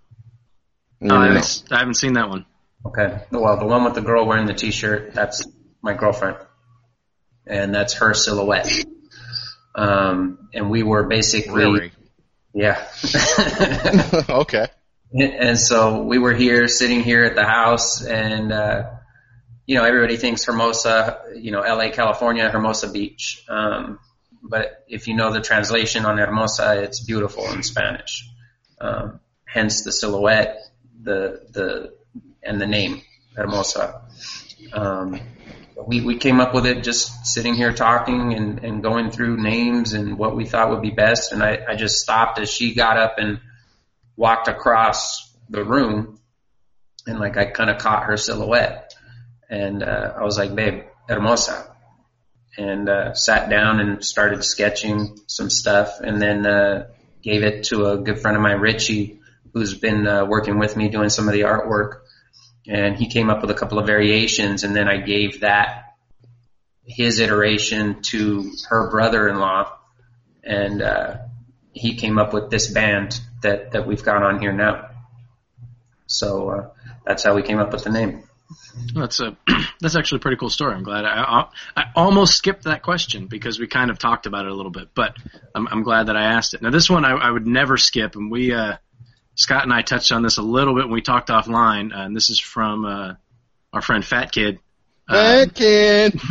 No, I, haven't, I haven't seen that one. Okay, well, the one with the girl wearing the T-shirt, that's my girlfriend, and that's her silhouette. Um, and we were basically, Really? yeah. Okay. And so we were here, sitting here at the house, and, uh, you know, everybody thinks Hermosa, you know, L A, California, Hermosa Beach. Um, but if you know the translation on Hermosa, it's beautiful in Spanish. Um, hence the silhouette, the, the, and the name, Hermosa. Um, we, we came up with it just sitting here talking and, and going through names and what we thought would be best. And I, I just stopped as she got up and walked across the room, and like I kind of caught her silhouette, and uh, I was like, babe, Hermosa, and uh, sat down and started sketching some stuff, and then uh, gave it to a good friend of mine, Richie, who's been uh, working with me doing some of the artwork, and he came up with a couple of variations, and then I gave that, his iteration, to her brother-in-law, and uh, he came up with this band that, that we've got on here now. So uh, that's how we came up with the name. That's a that's actually a pretty cool story. I'm glad I, I I almost skipped that question because we kind of talked about it a little bit, but I'm I'm glad that I asked it. Now this one I, I would never skip, and we uh, Scott and I touched on this a little bit when we talked offline, uh, and this is from uh, our friend Fat Kid. Fat um, Kid.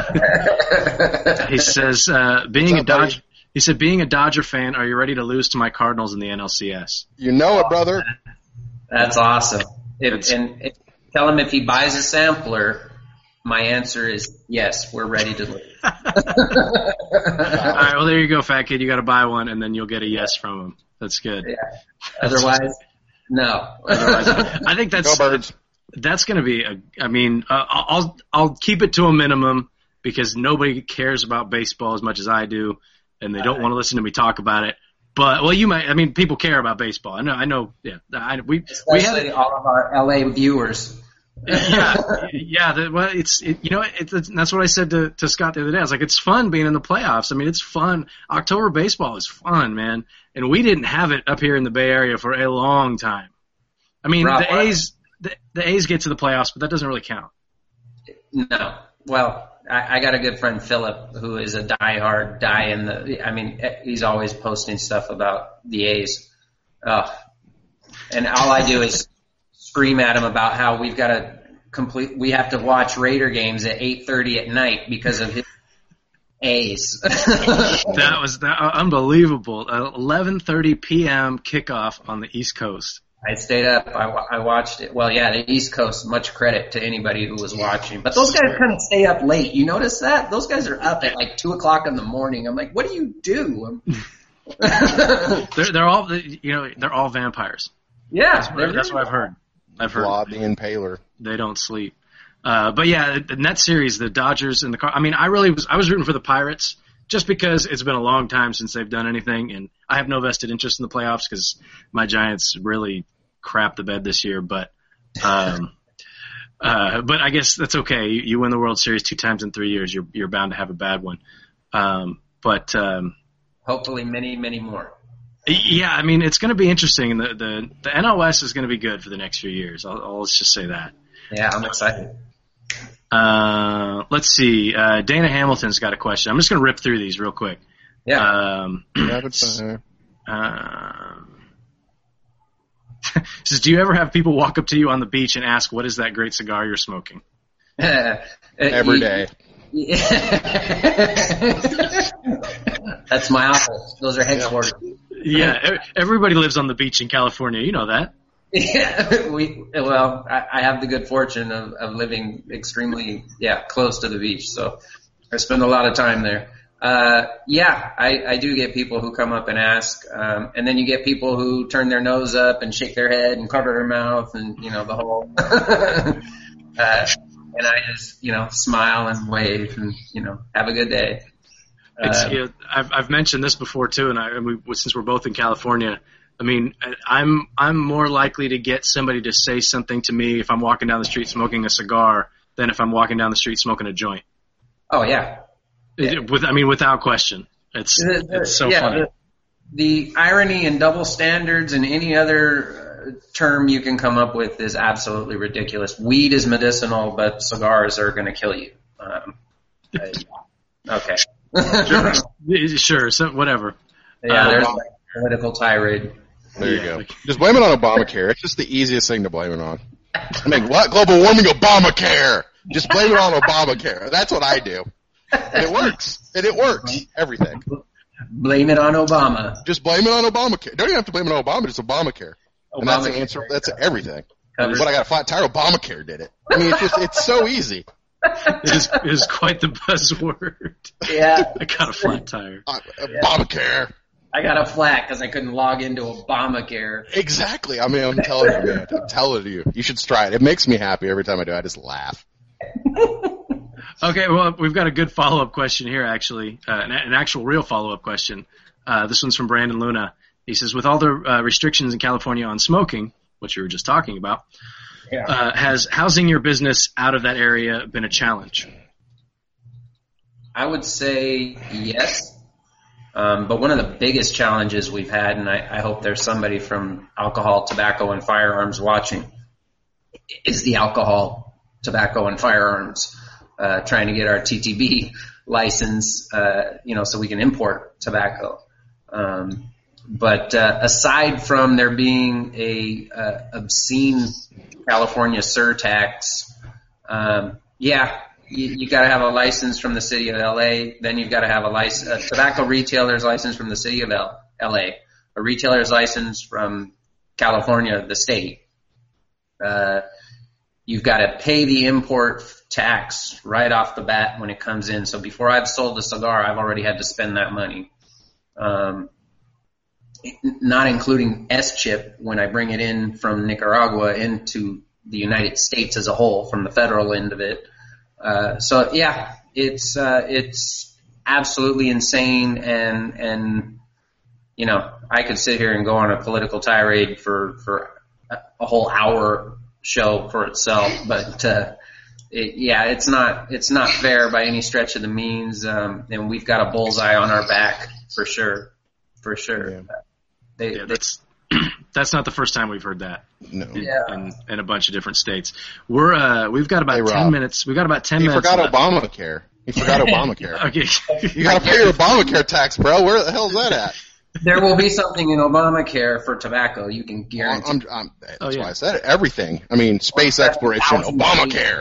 He says, uh, being a Dodger. He said, being a Dodger fan, are you ready to lose to my Cardinals in the N L C S? You know it, brother. That's awesome. If, and if, tell him if he buys a sampler, My answer is yes, we're ready to leave. All right, well, there you go, fat kid. You got to buy one, and then you'll get a yes from him. That's good. Yeah. Otherwise, no. Otherwise, I think that's Go Birds. That's going to be a. I mean, uh, I'll I'll keep it to a minimum because nobody cares about baseball as much as I do, and they don't want to listen to me talk about it. But well, you might. I mean, people care about baseball. I know. I know. Yeah. I, we Especially we had all of our L A viewers. yeah, yeah. The, well, it's it, you know it, it's, that's what I said to, to Scott the other day. I was like, it's fun being in the playoffs. I mean, it's fun. October baseball is fun, man. And we didn't have it up here in the Bay Area for a long time. I mean, Rob, the A's the, the A's get to the playoffs, but that doesn't really count. No. Well, I, I got a good friend Philip who is a diehard die in the. I mean, he's always posting stuff about the A's, uh, and all I do is scream at him about how we've got to complete. We have to watch Raider games at eight thirty at night because of his A's. That was that, uh, unbelievable. Uh, eleven thirty p.m. kickoff on the East Coast. I stayed up. I, I watched it. Well, yeah, the East Coast. Much credit to anybody who was watching. But those guys kind of stay up late. You notice that? Those guys are up at like two o'clock in the morning. I'm like, what do you do? they're they're all you know they're all vampires. Yeah, that's what, that's what I've heard. I've heard. Vlad the Impaler. They don't sleep. Uh, but yeah, in that series, the Dodgers and the Car. I mean, I really was. I was rooting for the Pirates just because it's been a long time since they've done anything, and I have no vested interest in the playoffs because my Giants really crapped the bed this year. But, um, uh, but I guess that's okay. You, you win the World Series two times in three years, you're you're bound to have a bad one. Um, but um, hopefully, many, many more. Yeah, I mean, it's going to be interesting. The the the N L S is going to be good for the next few years. I'll, I'll let's just say that. Yeah, I'm excited. Uh, let's see. Uh, Dana Hamilton's got a question. I'm just going to rip through these real quick. Yeah. Um, Rapid fire. uh, says, do you ever have people walk up to you on the beach and ask, what is that great cigar you're smoking? Every day. That's my office. Those are headquarters. Yeah, everybody lives on the beach in California. You know that. Yeah, we well, I, I have the good fortune of, of living extremely, yeah, close to the beach, so I spend a lot of time there. Uh, yeah, I, I do get people who come up and ask, um, and then you get people who turn their nose up and shake their head and cover their mouth and, you know, the whole, uh, and I just, you know, smile and wave and, you know, have a good day. It's, Uh, you know, I've, I've mentioned this before too, and I, and we, since we're both in California, I mean, I'm I'm more likely to get somebody to say something to me if I'm walking down the street smoking a cigar than if I'm walking down the street smoking a joint. Oh yeah. It, with I mean, without question, it's The- the- it's so yeah, funny. The, the irony and double standards and any other uh, term you can come up with is absolutely ridiculous. Weed is medicinal, but cigars are going to kill you. Um, uh, okay. sure, sure, so whatever. Yeah, Uh, there's like political tirade. There you Yeah. go. Just blame it on Obamacare. It's just the easiest thing to blame it on. I mean, what? Global warming, Obamacare. Just blame it on Obamacare. That's what I do. And it works. And it works. Everything. Blame it on Obama. Just blame it on Obamacare. Don't even have to blame it on Obama, just Obamacare. And that's the Obamacare. answer. That's everything. Covers- What, I got a flat tire? Obamacare did it. I mean, it's just, it's so easy. It is, it is quite the buzzword. Yeah. I got a flat tire. Uh, Obamacare. I got a flat because I couldn't log into Obamacare. Exactly. I mean, I'm telling you, man. I'm telling you. You should try it. It makes me happy every time I do it. I just laugh. Okay, well, we've got a good follow-up question here, actually, uh, an, an actual real follow-up question. Uh, this one's from Brandon Luna. He says, with all the uh, restrictions in California on smoking, which you were just talking about, Yeah. uh, has housing your business out of that area been a challenge? I would say yes. Um, but one of the biggest challenges we've had, and I, I hope there's somebody from Alcohol, Tobacco, and Firearms watching, is the alcohol, tobacco, and firearms. Uh, trying to get our T T B license, uh, you know, so we can import tobacco. Um, but uh, aside from there being a uh, obscene California surtax, um, yeah, you, you got to have a license from the city of L A. Then you've got to have a license, a tobacco retailer's license from the city of L A, a retailer's license from California, the state. Uh, you've got to pay the import tax right off the bat when it comes in. So before I've sold a cigar, I've already had to spend that money. Um, not including S-chip when I bring it in from Nicaragua into the United States as a whole from the federal end of it. Uh, so yeah, it's, uh, it's absolutely insane. And, and, you know, I could sit here and go on a political tirade for, for a, a whole hour show for itself, but, uh, it, yeah, it's not, it's not fair by any stretch of the means. Um, and we've got a bullseye on our back for sure, for sure. Yeah. They, yeah, that's that's not the first time we've heard that. No. In, Yeah. in, in a bunch of different states. We're uh, we've got about Hey, ten Rob. minutes. We've got about ten You minutes. forgot left. Obamacare. You forgot Obamacare. Okay. You got to pay your Obamacare tax, bro. Where the hell's that at? There will be something in Obamacare for tobacco. You can guarantee. I'm, I'm, that's Oh, yeah. why I said it. Everything. I mean, space exploration, Obamacare.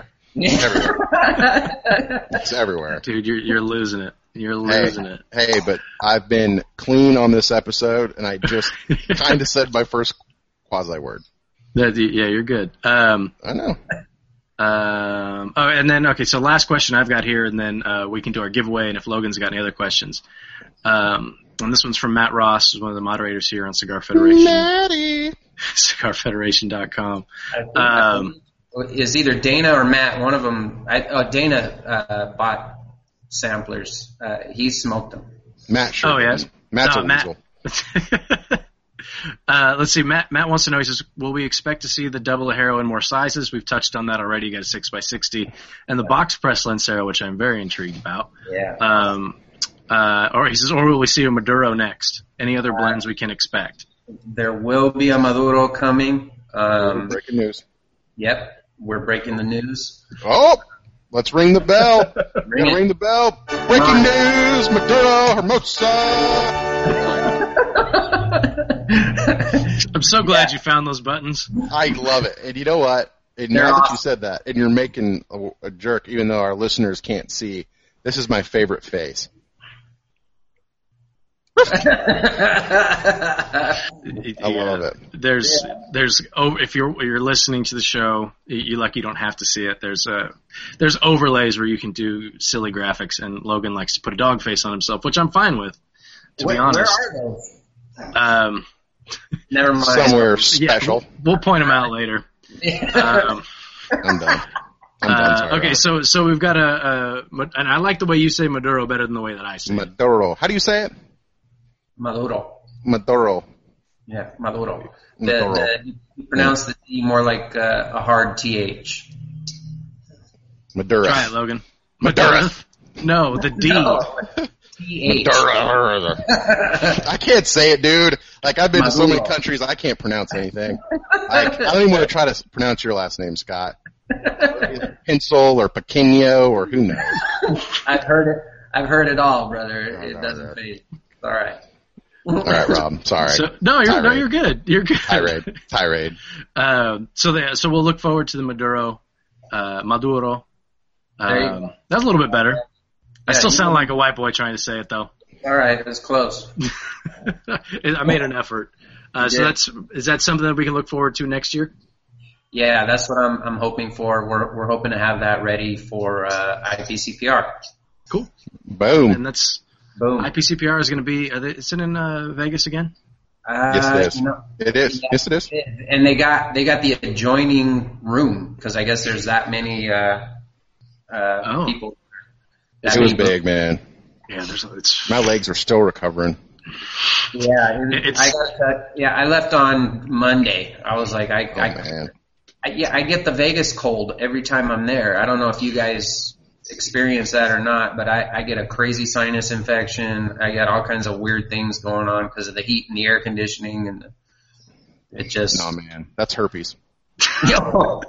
Everywhere. It's everywhere. Dude, you're you're losing it. You're Hey, losing it. hey, but I've been clean on this episode, and I just kind of said my first quasi word. That, yeah, you're good. Um, I know. um, oh, and then okay. So last question I've got here, and then uh, we can do our giveaway. And if Logan's got any other questions, um, and this one's from Matt Ross, who's one of the moderators here on Cigar Federation. Maddie. cigar federation dot com. I think- Um, is either Dana or Matt. One of them. I, oh, Dana uh, bought samplers. Uh, he smoked them. Matt sure Oh, yeah. does. Matt's No, a Matt- weasel. uh, let's see. Matt Matt wants to know. He says, "Will we expect to see the double Ajero in more sizes?" We've touched on that already. You got a six by sixty and the box press Lancero, which I'm very intrigued about. Yeah. Um, uh, or he says, "Or will we see a Maduro next? Any other blends we can expect?" There will be a Maduro coming. Um, Breaking news. yep. We're breaking the news. Oh, let's ring the bell. Ring Gotta it. ring the bell. Breaking news, Maduro, Hermosa. I'm so glad you found those buttons. I love it. And you know what? And They're now that you awesome. said that, and you're making a, a jerk, even though our listeners can't see, this is my favorite face. I love it. There's, there's, oh, if you're you're listening to the show, you like you don't have to see it. There's uh there's overlays where you can do silly graphics, and Logan likes to put a dog face on himself, which I'm fine with, to where, be honest. Where are those? Um, Never mind. Somewhere yeah, special. we'll, we'll point them out later. Um, I'm done. I'm done. uh, Sorry, okay, Rob. so so we've got a, a, and I like the way you say Maduro better than the way that I say it. Maduro. How do you say it? Maduro. Maduro. Yeah, Maduro. The, Maduro. the, you pronounce the D more like uh, a hard T H. Maduro. Try it, Logan. Maduro. No, the D. No. T H. Maduro. I can't say it, dude. Like, I've been to so many Maduro. countries, I can't pronounce anything. Like, I don't even want to try to pronounce your last name, Scott. Pencil or Pequeño or who knows. I've heard it. I've heard it all, brother. Oh, It no, doesn't no. phase. All right. All right, Rob. Sorry. So, no, you're no, Tirade. you're good. You're good. Tirade. Tirade. Um, so the, so we'll look forward to the Maduro, uh, Maduro. There you Um, go. that's a little bit better. I Yeah, still you sound know. like a white boy trying to say it though. All right, it was close. I made an effort. Uh, so Yeah. that's is that something that we can look forward to next year? Yeah, that's what I'm. I'm hoping for. We're we're hoping to have that ready for uh, I P C P R. Cool. Boom. And that's Boom. I P C P R is going to be. Are they, is it in uh, Vegas again? Uh, Yes, it is. you know, It is. yeah. Yes, it is. And they got they got the adjoining room because I guess there's that many uh, uh, Oh. people. It that was many- big, man. Yeah, there's it's. My legs are still recovering. Yeah, and It's- I got uh, yeah. I left on Monday. I was like, I, Oh, I, man. I yeah, I get the Vegas cold every time I'm there. I don't know if you guys experience that or not, but I, I get a crazy sinus infection. I got all kinds of weird things going on because of the heat and the air conditioning, and it just. No, man. That's herpes. Yo.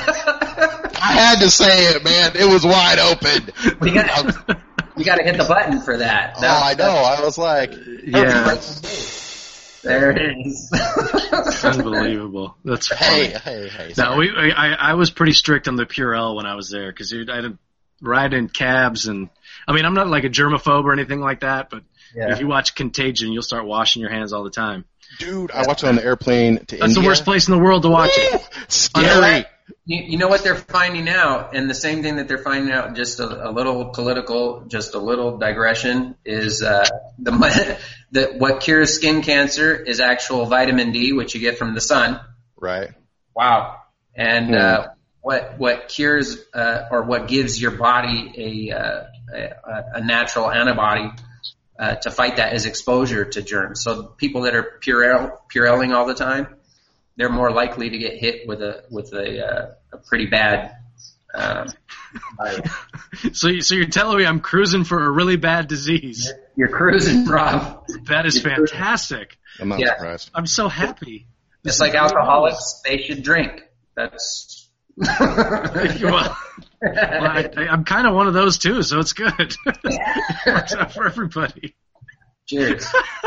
I had to say it, man. It was wide open. We got you got to hit the button for that. Oh, That- I know. I was like, Yeah, There it is. unbelievable. That's hey, funny. hey, hey. No, sorry. we I, I was pretty strict on the Purell when I was there because I didn't ride in cabs and I mean I'm not like a germaphobe or anything like that, but Yeah. if you watch Contagion, you'll start washing your hands all the time. Dude, I watched it on the airplane to That's India. the worst place in the world to watch it. Scary. You, you know what they're finding out, and the same thing that they're finding out, just a, a little political, just a little digression, is uh, the, the what cures skin cancer is actual vitamin D, which you get from the sun. Right. Wow. And hmm. uh, what what cures uh, or what gives your body a uh, a, a natural antibody uh, to fight that is exposure to germs. So people that are Purell, Purelling all the time, they're more likely to get hit with a with a, uh, a pretty bad um, virus. So, you, so you're telling me I'm cruising for a really bad disease? You're, you're cruising, Rob. That is you're fantastic. Cruising. I'm not yeah. surprised. I'm so happy. This It's like alcoholics; they should drink. That's. well, well I, I'm kind of one of those too, so it's good. It works out for everybody. Cheers.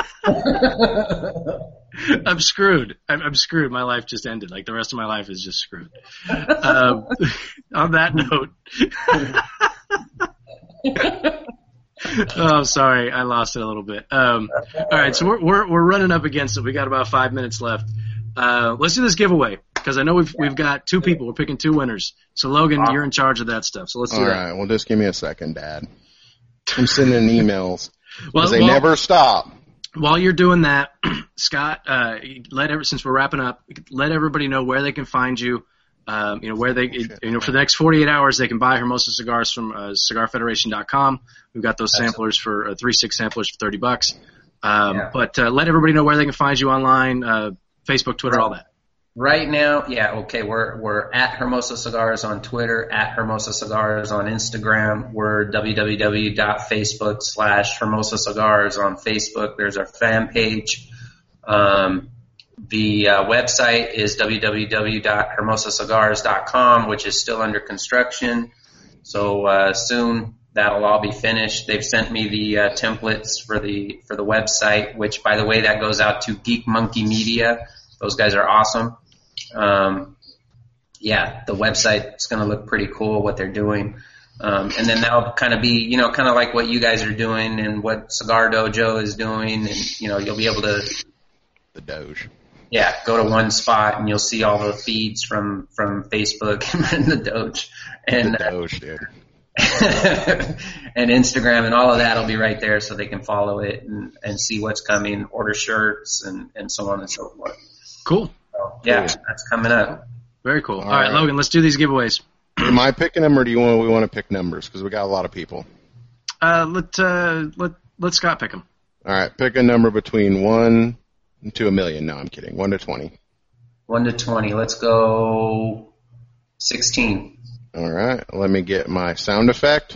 I'm screwed. I'm, I'm screwed. My life just ended. Like the rest of my life is just screwed. Um, on that note, oh, sorry, I lost it a little bit. Um, all right, so we're, we're we're running up against it. We got about five minutes left. Uh, let's do this giveaway because I know we've we've got two people. We're picking two winners. So Logan, you're in charge of that stuff. So let's do All that. All right. Well, just give me a second, Dad. I'm sending emails. Well, they well, never stop. While you're doing that, Scott, uh, let every, since we're wrapping up, let everybody know where they can find you. Um, you know where they, you know, for the next forty-eight hours, they can buy Hermosa cigars from uh, cigar federation dot com. We've got those samplers for uh, three six samplers for thirty bucks. Um, yeah. But uh, let everybody know where they can find you online, uh, Facebook, Twitter, all that. Right now, yeah, okay, we're we're at Hermosa Cigars on Twitter, at Hermosa Cigars on Instagram. We're www.facebook slash Hermosa Cigars on Facebook. There's our fan page. Um, the uh, website is w w w dot hermosa cigars dot com, which is still under construction. So uh, soon that'll all be finished. They've sent me the uh, templates for the for the website, which, by the way, that goes out to Geek Monkey Media. Those guys are awesome. Um, yeah, the website is going to look pretty cool, what they're doing. Um, and then that'll kind of be, you know, kind of like what you guys are doing and what Cigar Dojo is doing. And, you know, you'll be able to. The Doge. Yeah, go to one spot and you'll see all the feeds from, from Facebook and the Doge. And, the Doge, dude. and Instagram and all of that will be right there so they can follow it and, and see what's coming, order shirts and, and so on and so forth. Cool. So, yeah, cool. That's coming up. Very cool. All, all right, right, Logan, let's do these giveaways. Am I picking them or do you want we want to pick numbers? Because we got a lot of people. Uh, let uh, let let Scott pick them. All right, pick a number between one to a million. No, I'm kidding. One to twenty. One to twenty. Let's go sixteen. All right, let me get my sound effect.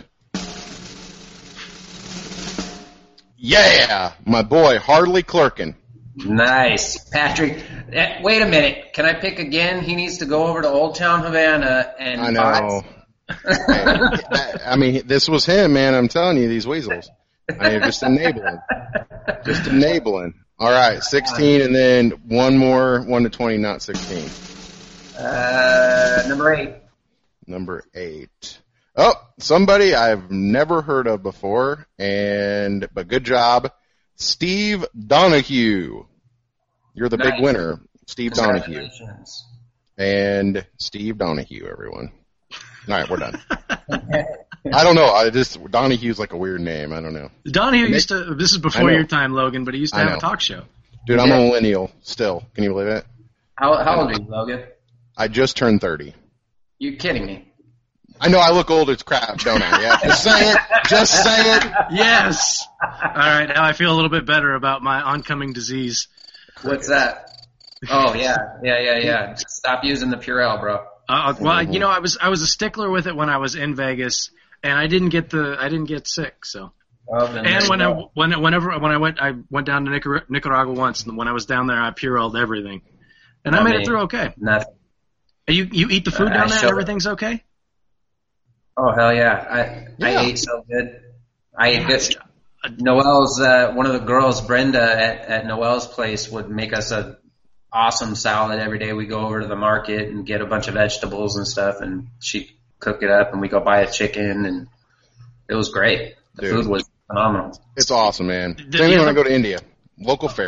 Yeah, my boy Harley Clerkin. Nice, Patrick. Eh, wait a minute. Can I pick again? He needs to go over to Old Town Havana and. I know. I, I mean, this was him, man. I'm telling you, these weasels. I am just enabling, just enabling. All right, sixteen, and then one more, one to twenty, not sixteen. Uh, number eight. Number eight. Oh, somebody I've never heard of before, and but good job, Steve Donahue. You're the nice. big winner, Steve Donahue. And Steve Donahue, everyone. All right, we're done. I don't know. I just Donahue's like a weird name. I don't know. Donahue used to. This is before your time, Logan, but he used to have a talk show. Dude, I'm a millennial still. Can you believe it? How, how old are you, Logan? I just turned thirty. You're kidding me. I know I look old as crap, don't I? Yeah. Just say it. Just say it. Yes. All right. Now I feel a little bit better about my oncoming disease. What's that? Oh yeah, yeah, yeah, yeah. Just stop using the Purell, bro. Uh, well, you know, I was I was a stickler with it when I was in Vegas, and I didn't get the I didn't get sick. So. Well, then and when I when whenever when I went I went down to Nicar- Nicaragua once, and when I was down there, I Purelled everything, and I, I made mean, it through okay. Nothing. You you eat the food uh, down there? Everything's okay? Oh hell yeah! I yeah. I ate so good. I ate good. Noelle's uh, one of the girls, Brenda at, at Noelle's place, would make us a awesome salad every day. We go over to the market and get a bunch of vegetables and stuff, and she'd cook it up, and we go buy a chicken, and it was great. The Dude, food was phenomenal. It's awesome, man. Same thing when I go to India. Local fare.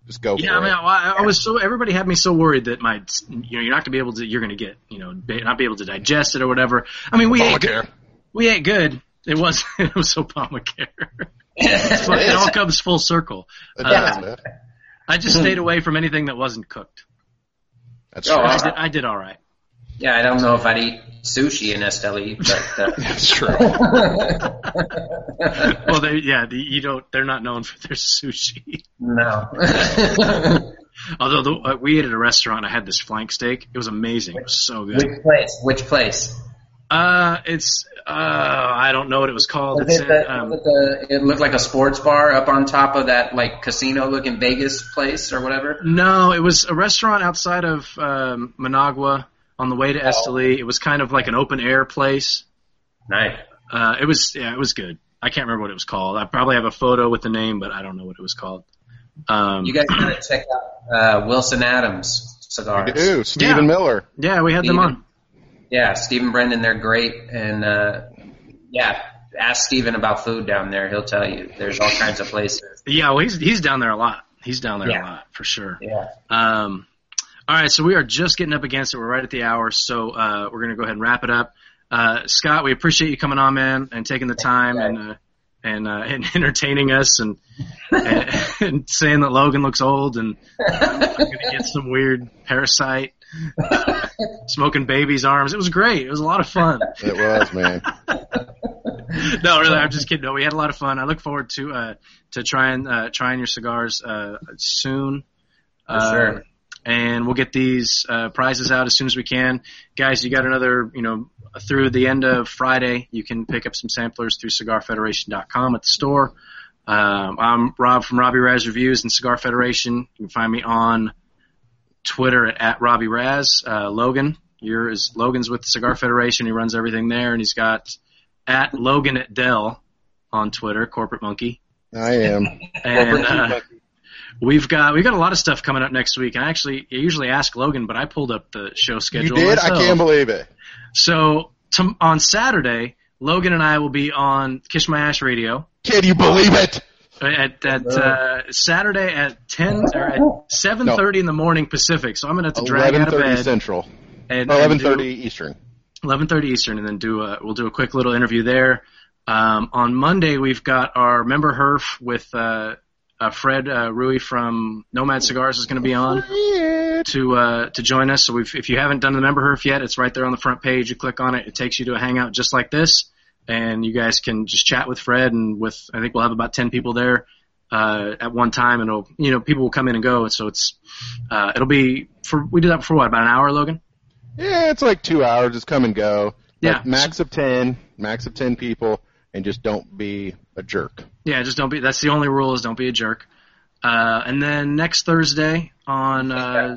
Just go yeah, for I mean, it. I, I was so everybody had me so worried that my, you know, you're not gonna be able to, you're gonna get, you know, not be able to digest it or whatever. I mean, we ate good. We ate good. It was it was Obamacare. But it all comes full circle. It does, Uh, man. I just stayed away from anything that wasn't cooked. That's Oh, true. I did, I did all right. Yeah, I don't know if I'd eat sushi in Esteli, but uh, That's true. Well, they, yeah, the, you don't. They're not known for their sushi. no. Although the, uh, we ate at a restaurant, I had this flank steak. It was amazing. It was so good. Which place? Which place? Uh, it's uh, I don't know what it was called. Was It's it, in, the, um, was it, the, it looked like a sports bar up on top of that like casino-looking Vegas place or whatever. no, it was a restaurant outside of um, Managua on the way to Esteli. It was kind of like an open air place. Nice. Uh, it was yeah, it was good. I can't remember what it was called. I probably have a photo with the name, but I don't know what it was called. Um, You guys gotta check out uh, Wilson Adams cigars. We do. Stephen Yeah. Miller. yeah, we had them Steven. on. Yeah, Stephen Brendan, they're great, and uh, yeah, ask Stephen about food down there. He'll tell you. There's all kinds of places. Yeah, well, he's he's down there a lot. He's down there Yeah. a lot for sure. Yeah. Um, all right, so we are just getting up against it. We're right at the hour, so uh, we're going to go ahead and wrap it up. Uh, Scott, we appreciate you coming on, man, and taking the time and uh, and, uh, and entertaining us and, and and saying that Logan looks old and I'm going to get some weird parasite smoking baby's arms. It was great. It was a lot of fun. It was, man. No, really, I'm just kidding. No, we had a lot of fun. I look forward to uh, to trying uh, trying your cigars uh, soon. For Uh, sure. And we'll get these uh, prizes out as soon as we can. Guys, you got another, you know, through the end of Friday, you can pick up some samplers through cigar federation dot com at the store. Um, I'm Rob from Robbie Raz Reviews and Cigar Federation. You can find me on Twitter at, at Robbie Raz. Uh, Logan, yours, Logan's with Cigar Federation. He runs everything there, and he's got at Logan at Dell on Twitter, Corporate Monkey. I am. And uh, we've got we've got a lot of stuff coming up next week. And I actually I usually ask Logan, but I pulled up the show You schedule did? myself. I can't believe it. So to, on Saturday, Logan and I will be on Kiss My Ash Radio. Can you believe it? At, at uh, Saturday at ten or at seven thirty in the morning Pacific. So I'm gonna have to drag out of eleven thirty bed Central. and eleven thirty Eastern. eleven thirty Eastern, and then do a we'll do a quick little interview there. Um, on Monday we've got our member Herf with uh, uh, Fred uh, Rui from Nomad Cigars is going to be on to uh, to join us. So we've, if you haven't done the member Herf yet, it's right there on the front page. You click on it, it takes you to a hangout just like this. And you guys can just chat with Fred, and with I think we'll have about ten people there uh, at one time, and it'll, you know, people will come in and go. So it's uh, it'll be for we do that for what, about an hour, Logan? Yeah, it's like two hours. Just come and go. Yeah. Like max of ten, max of ten people, and just don't be a jerk. Yeah, just don't be. That's the only rule is don't be a jerk. Uh, and then next Thursday on uh,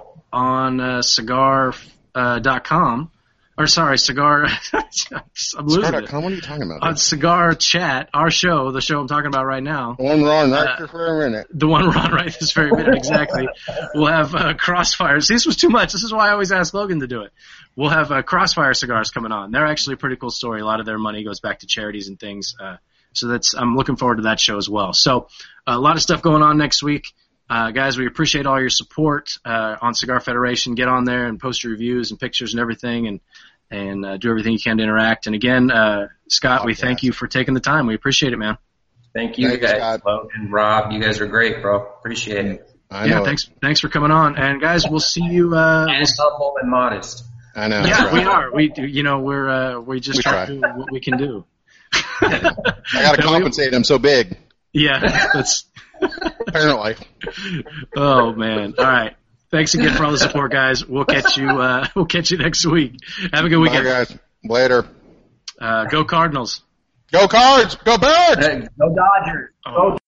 on uh, cigar uh, dot com. Or sorry, cigar. I'm losing Cigar dot it. com? What are you talking about? On Cigar Chat, our show, the show I'm talking about right now. One wrong right Uh, there for a minute. The one we're on right this very minute, exactly. We'll have uh, Crossfire. See, this was too much. This is why I always ask Logan to do it. We'll have uh, Crossfire cigars coming on. They're actually a pretty cool story. A lot of their money goes back to charities and things. Uh, so that's I'm looking forward to that show as well. So uh, a lot of stuff going on next week. Uh, guys, we appreciate all your support uh, on Cigar Federation. Get on there and post your reviews and pictures and everything, and and uh, do everything you can to interact. And again, uh, Scott, we thank you for taking the time. We appreciate it, man. Thank you Thank you, guys, Scott. Flo and Rob. You guys are great, bro. Appreciate it. I yeah, know. thanks thanks for coming on. And guys, we'll see you. Uh, we'll And humble and modest. I know. Yeah, that's we right. are. We do. You know, we're uh, we just We try try. to do what we can do. I got to compensate. I'm so big. Yeah, that's. Apparently. Oh man! All right. Thanks again for all the support, guys. We'll catch you. Uh, we'll catch you next week. Have a good Bye, weekend. guys. Later. Uh, go Cardinals. Go Cards. Go Birds. Hey, go Dodgers. Oh.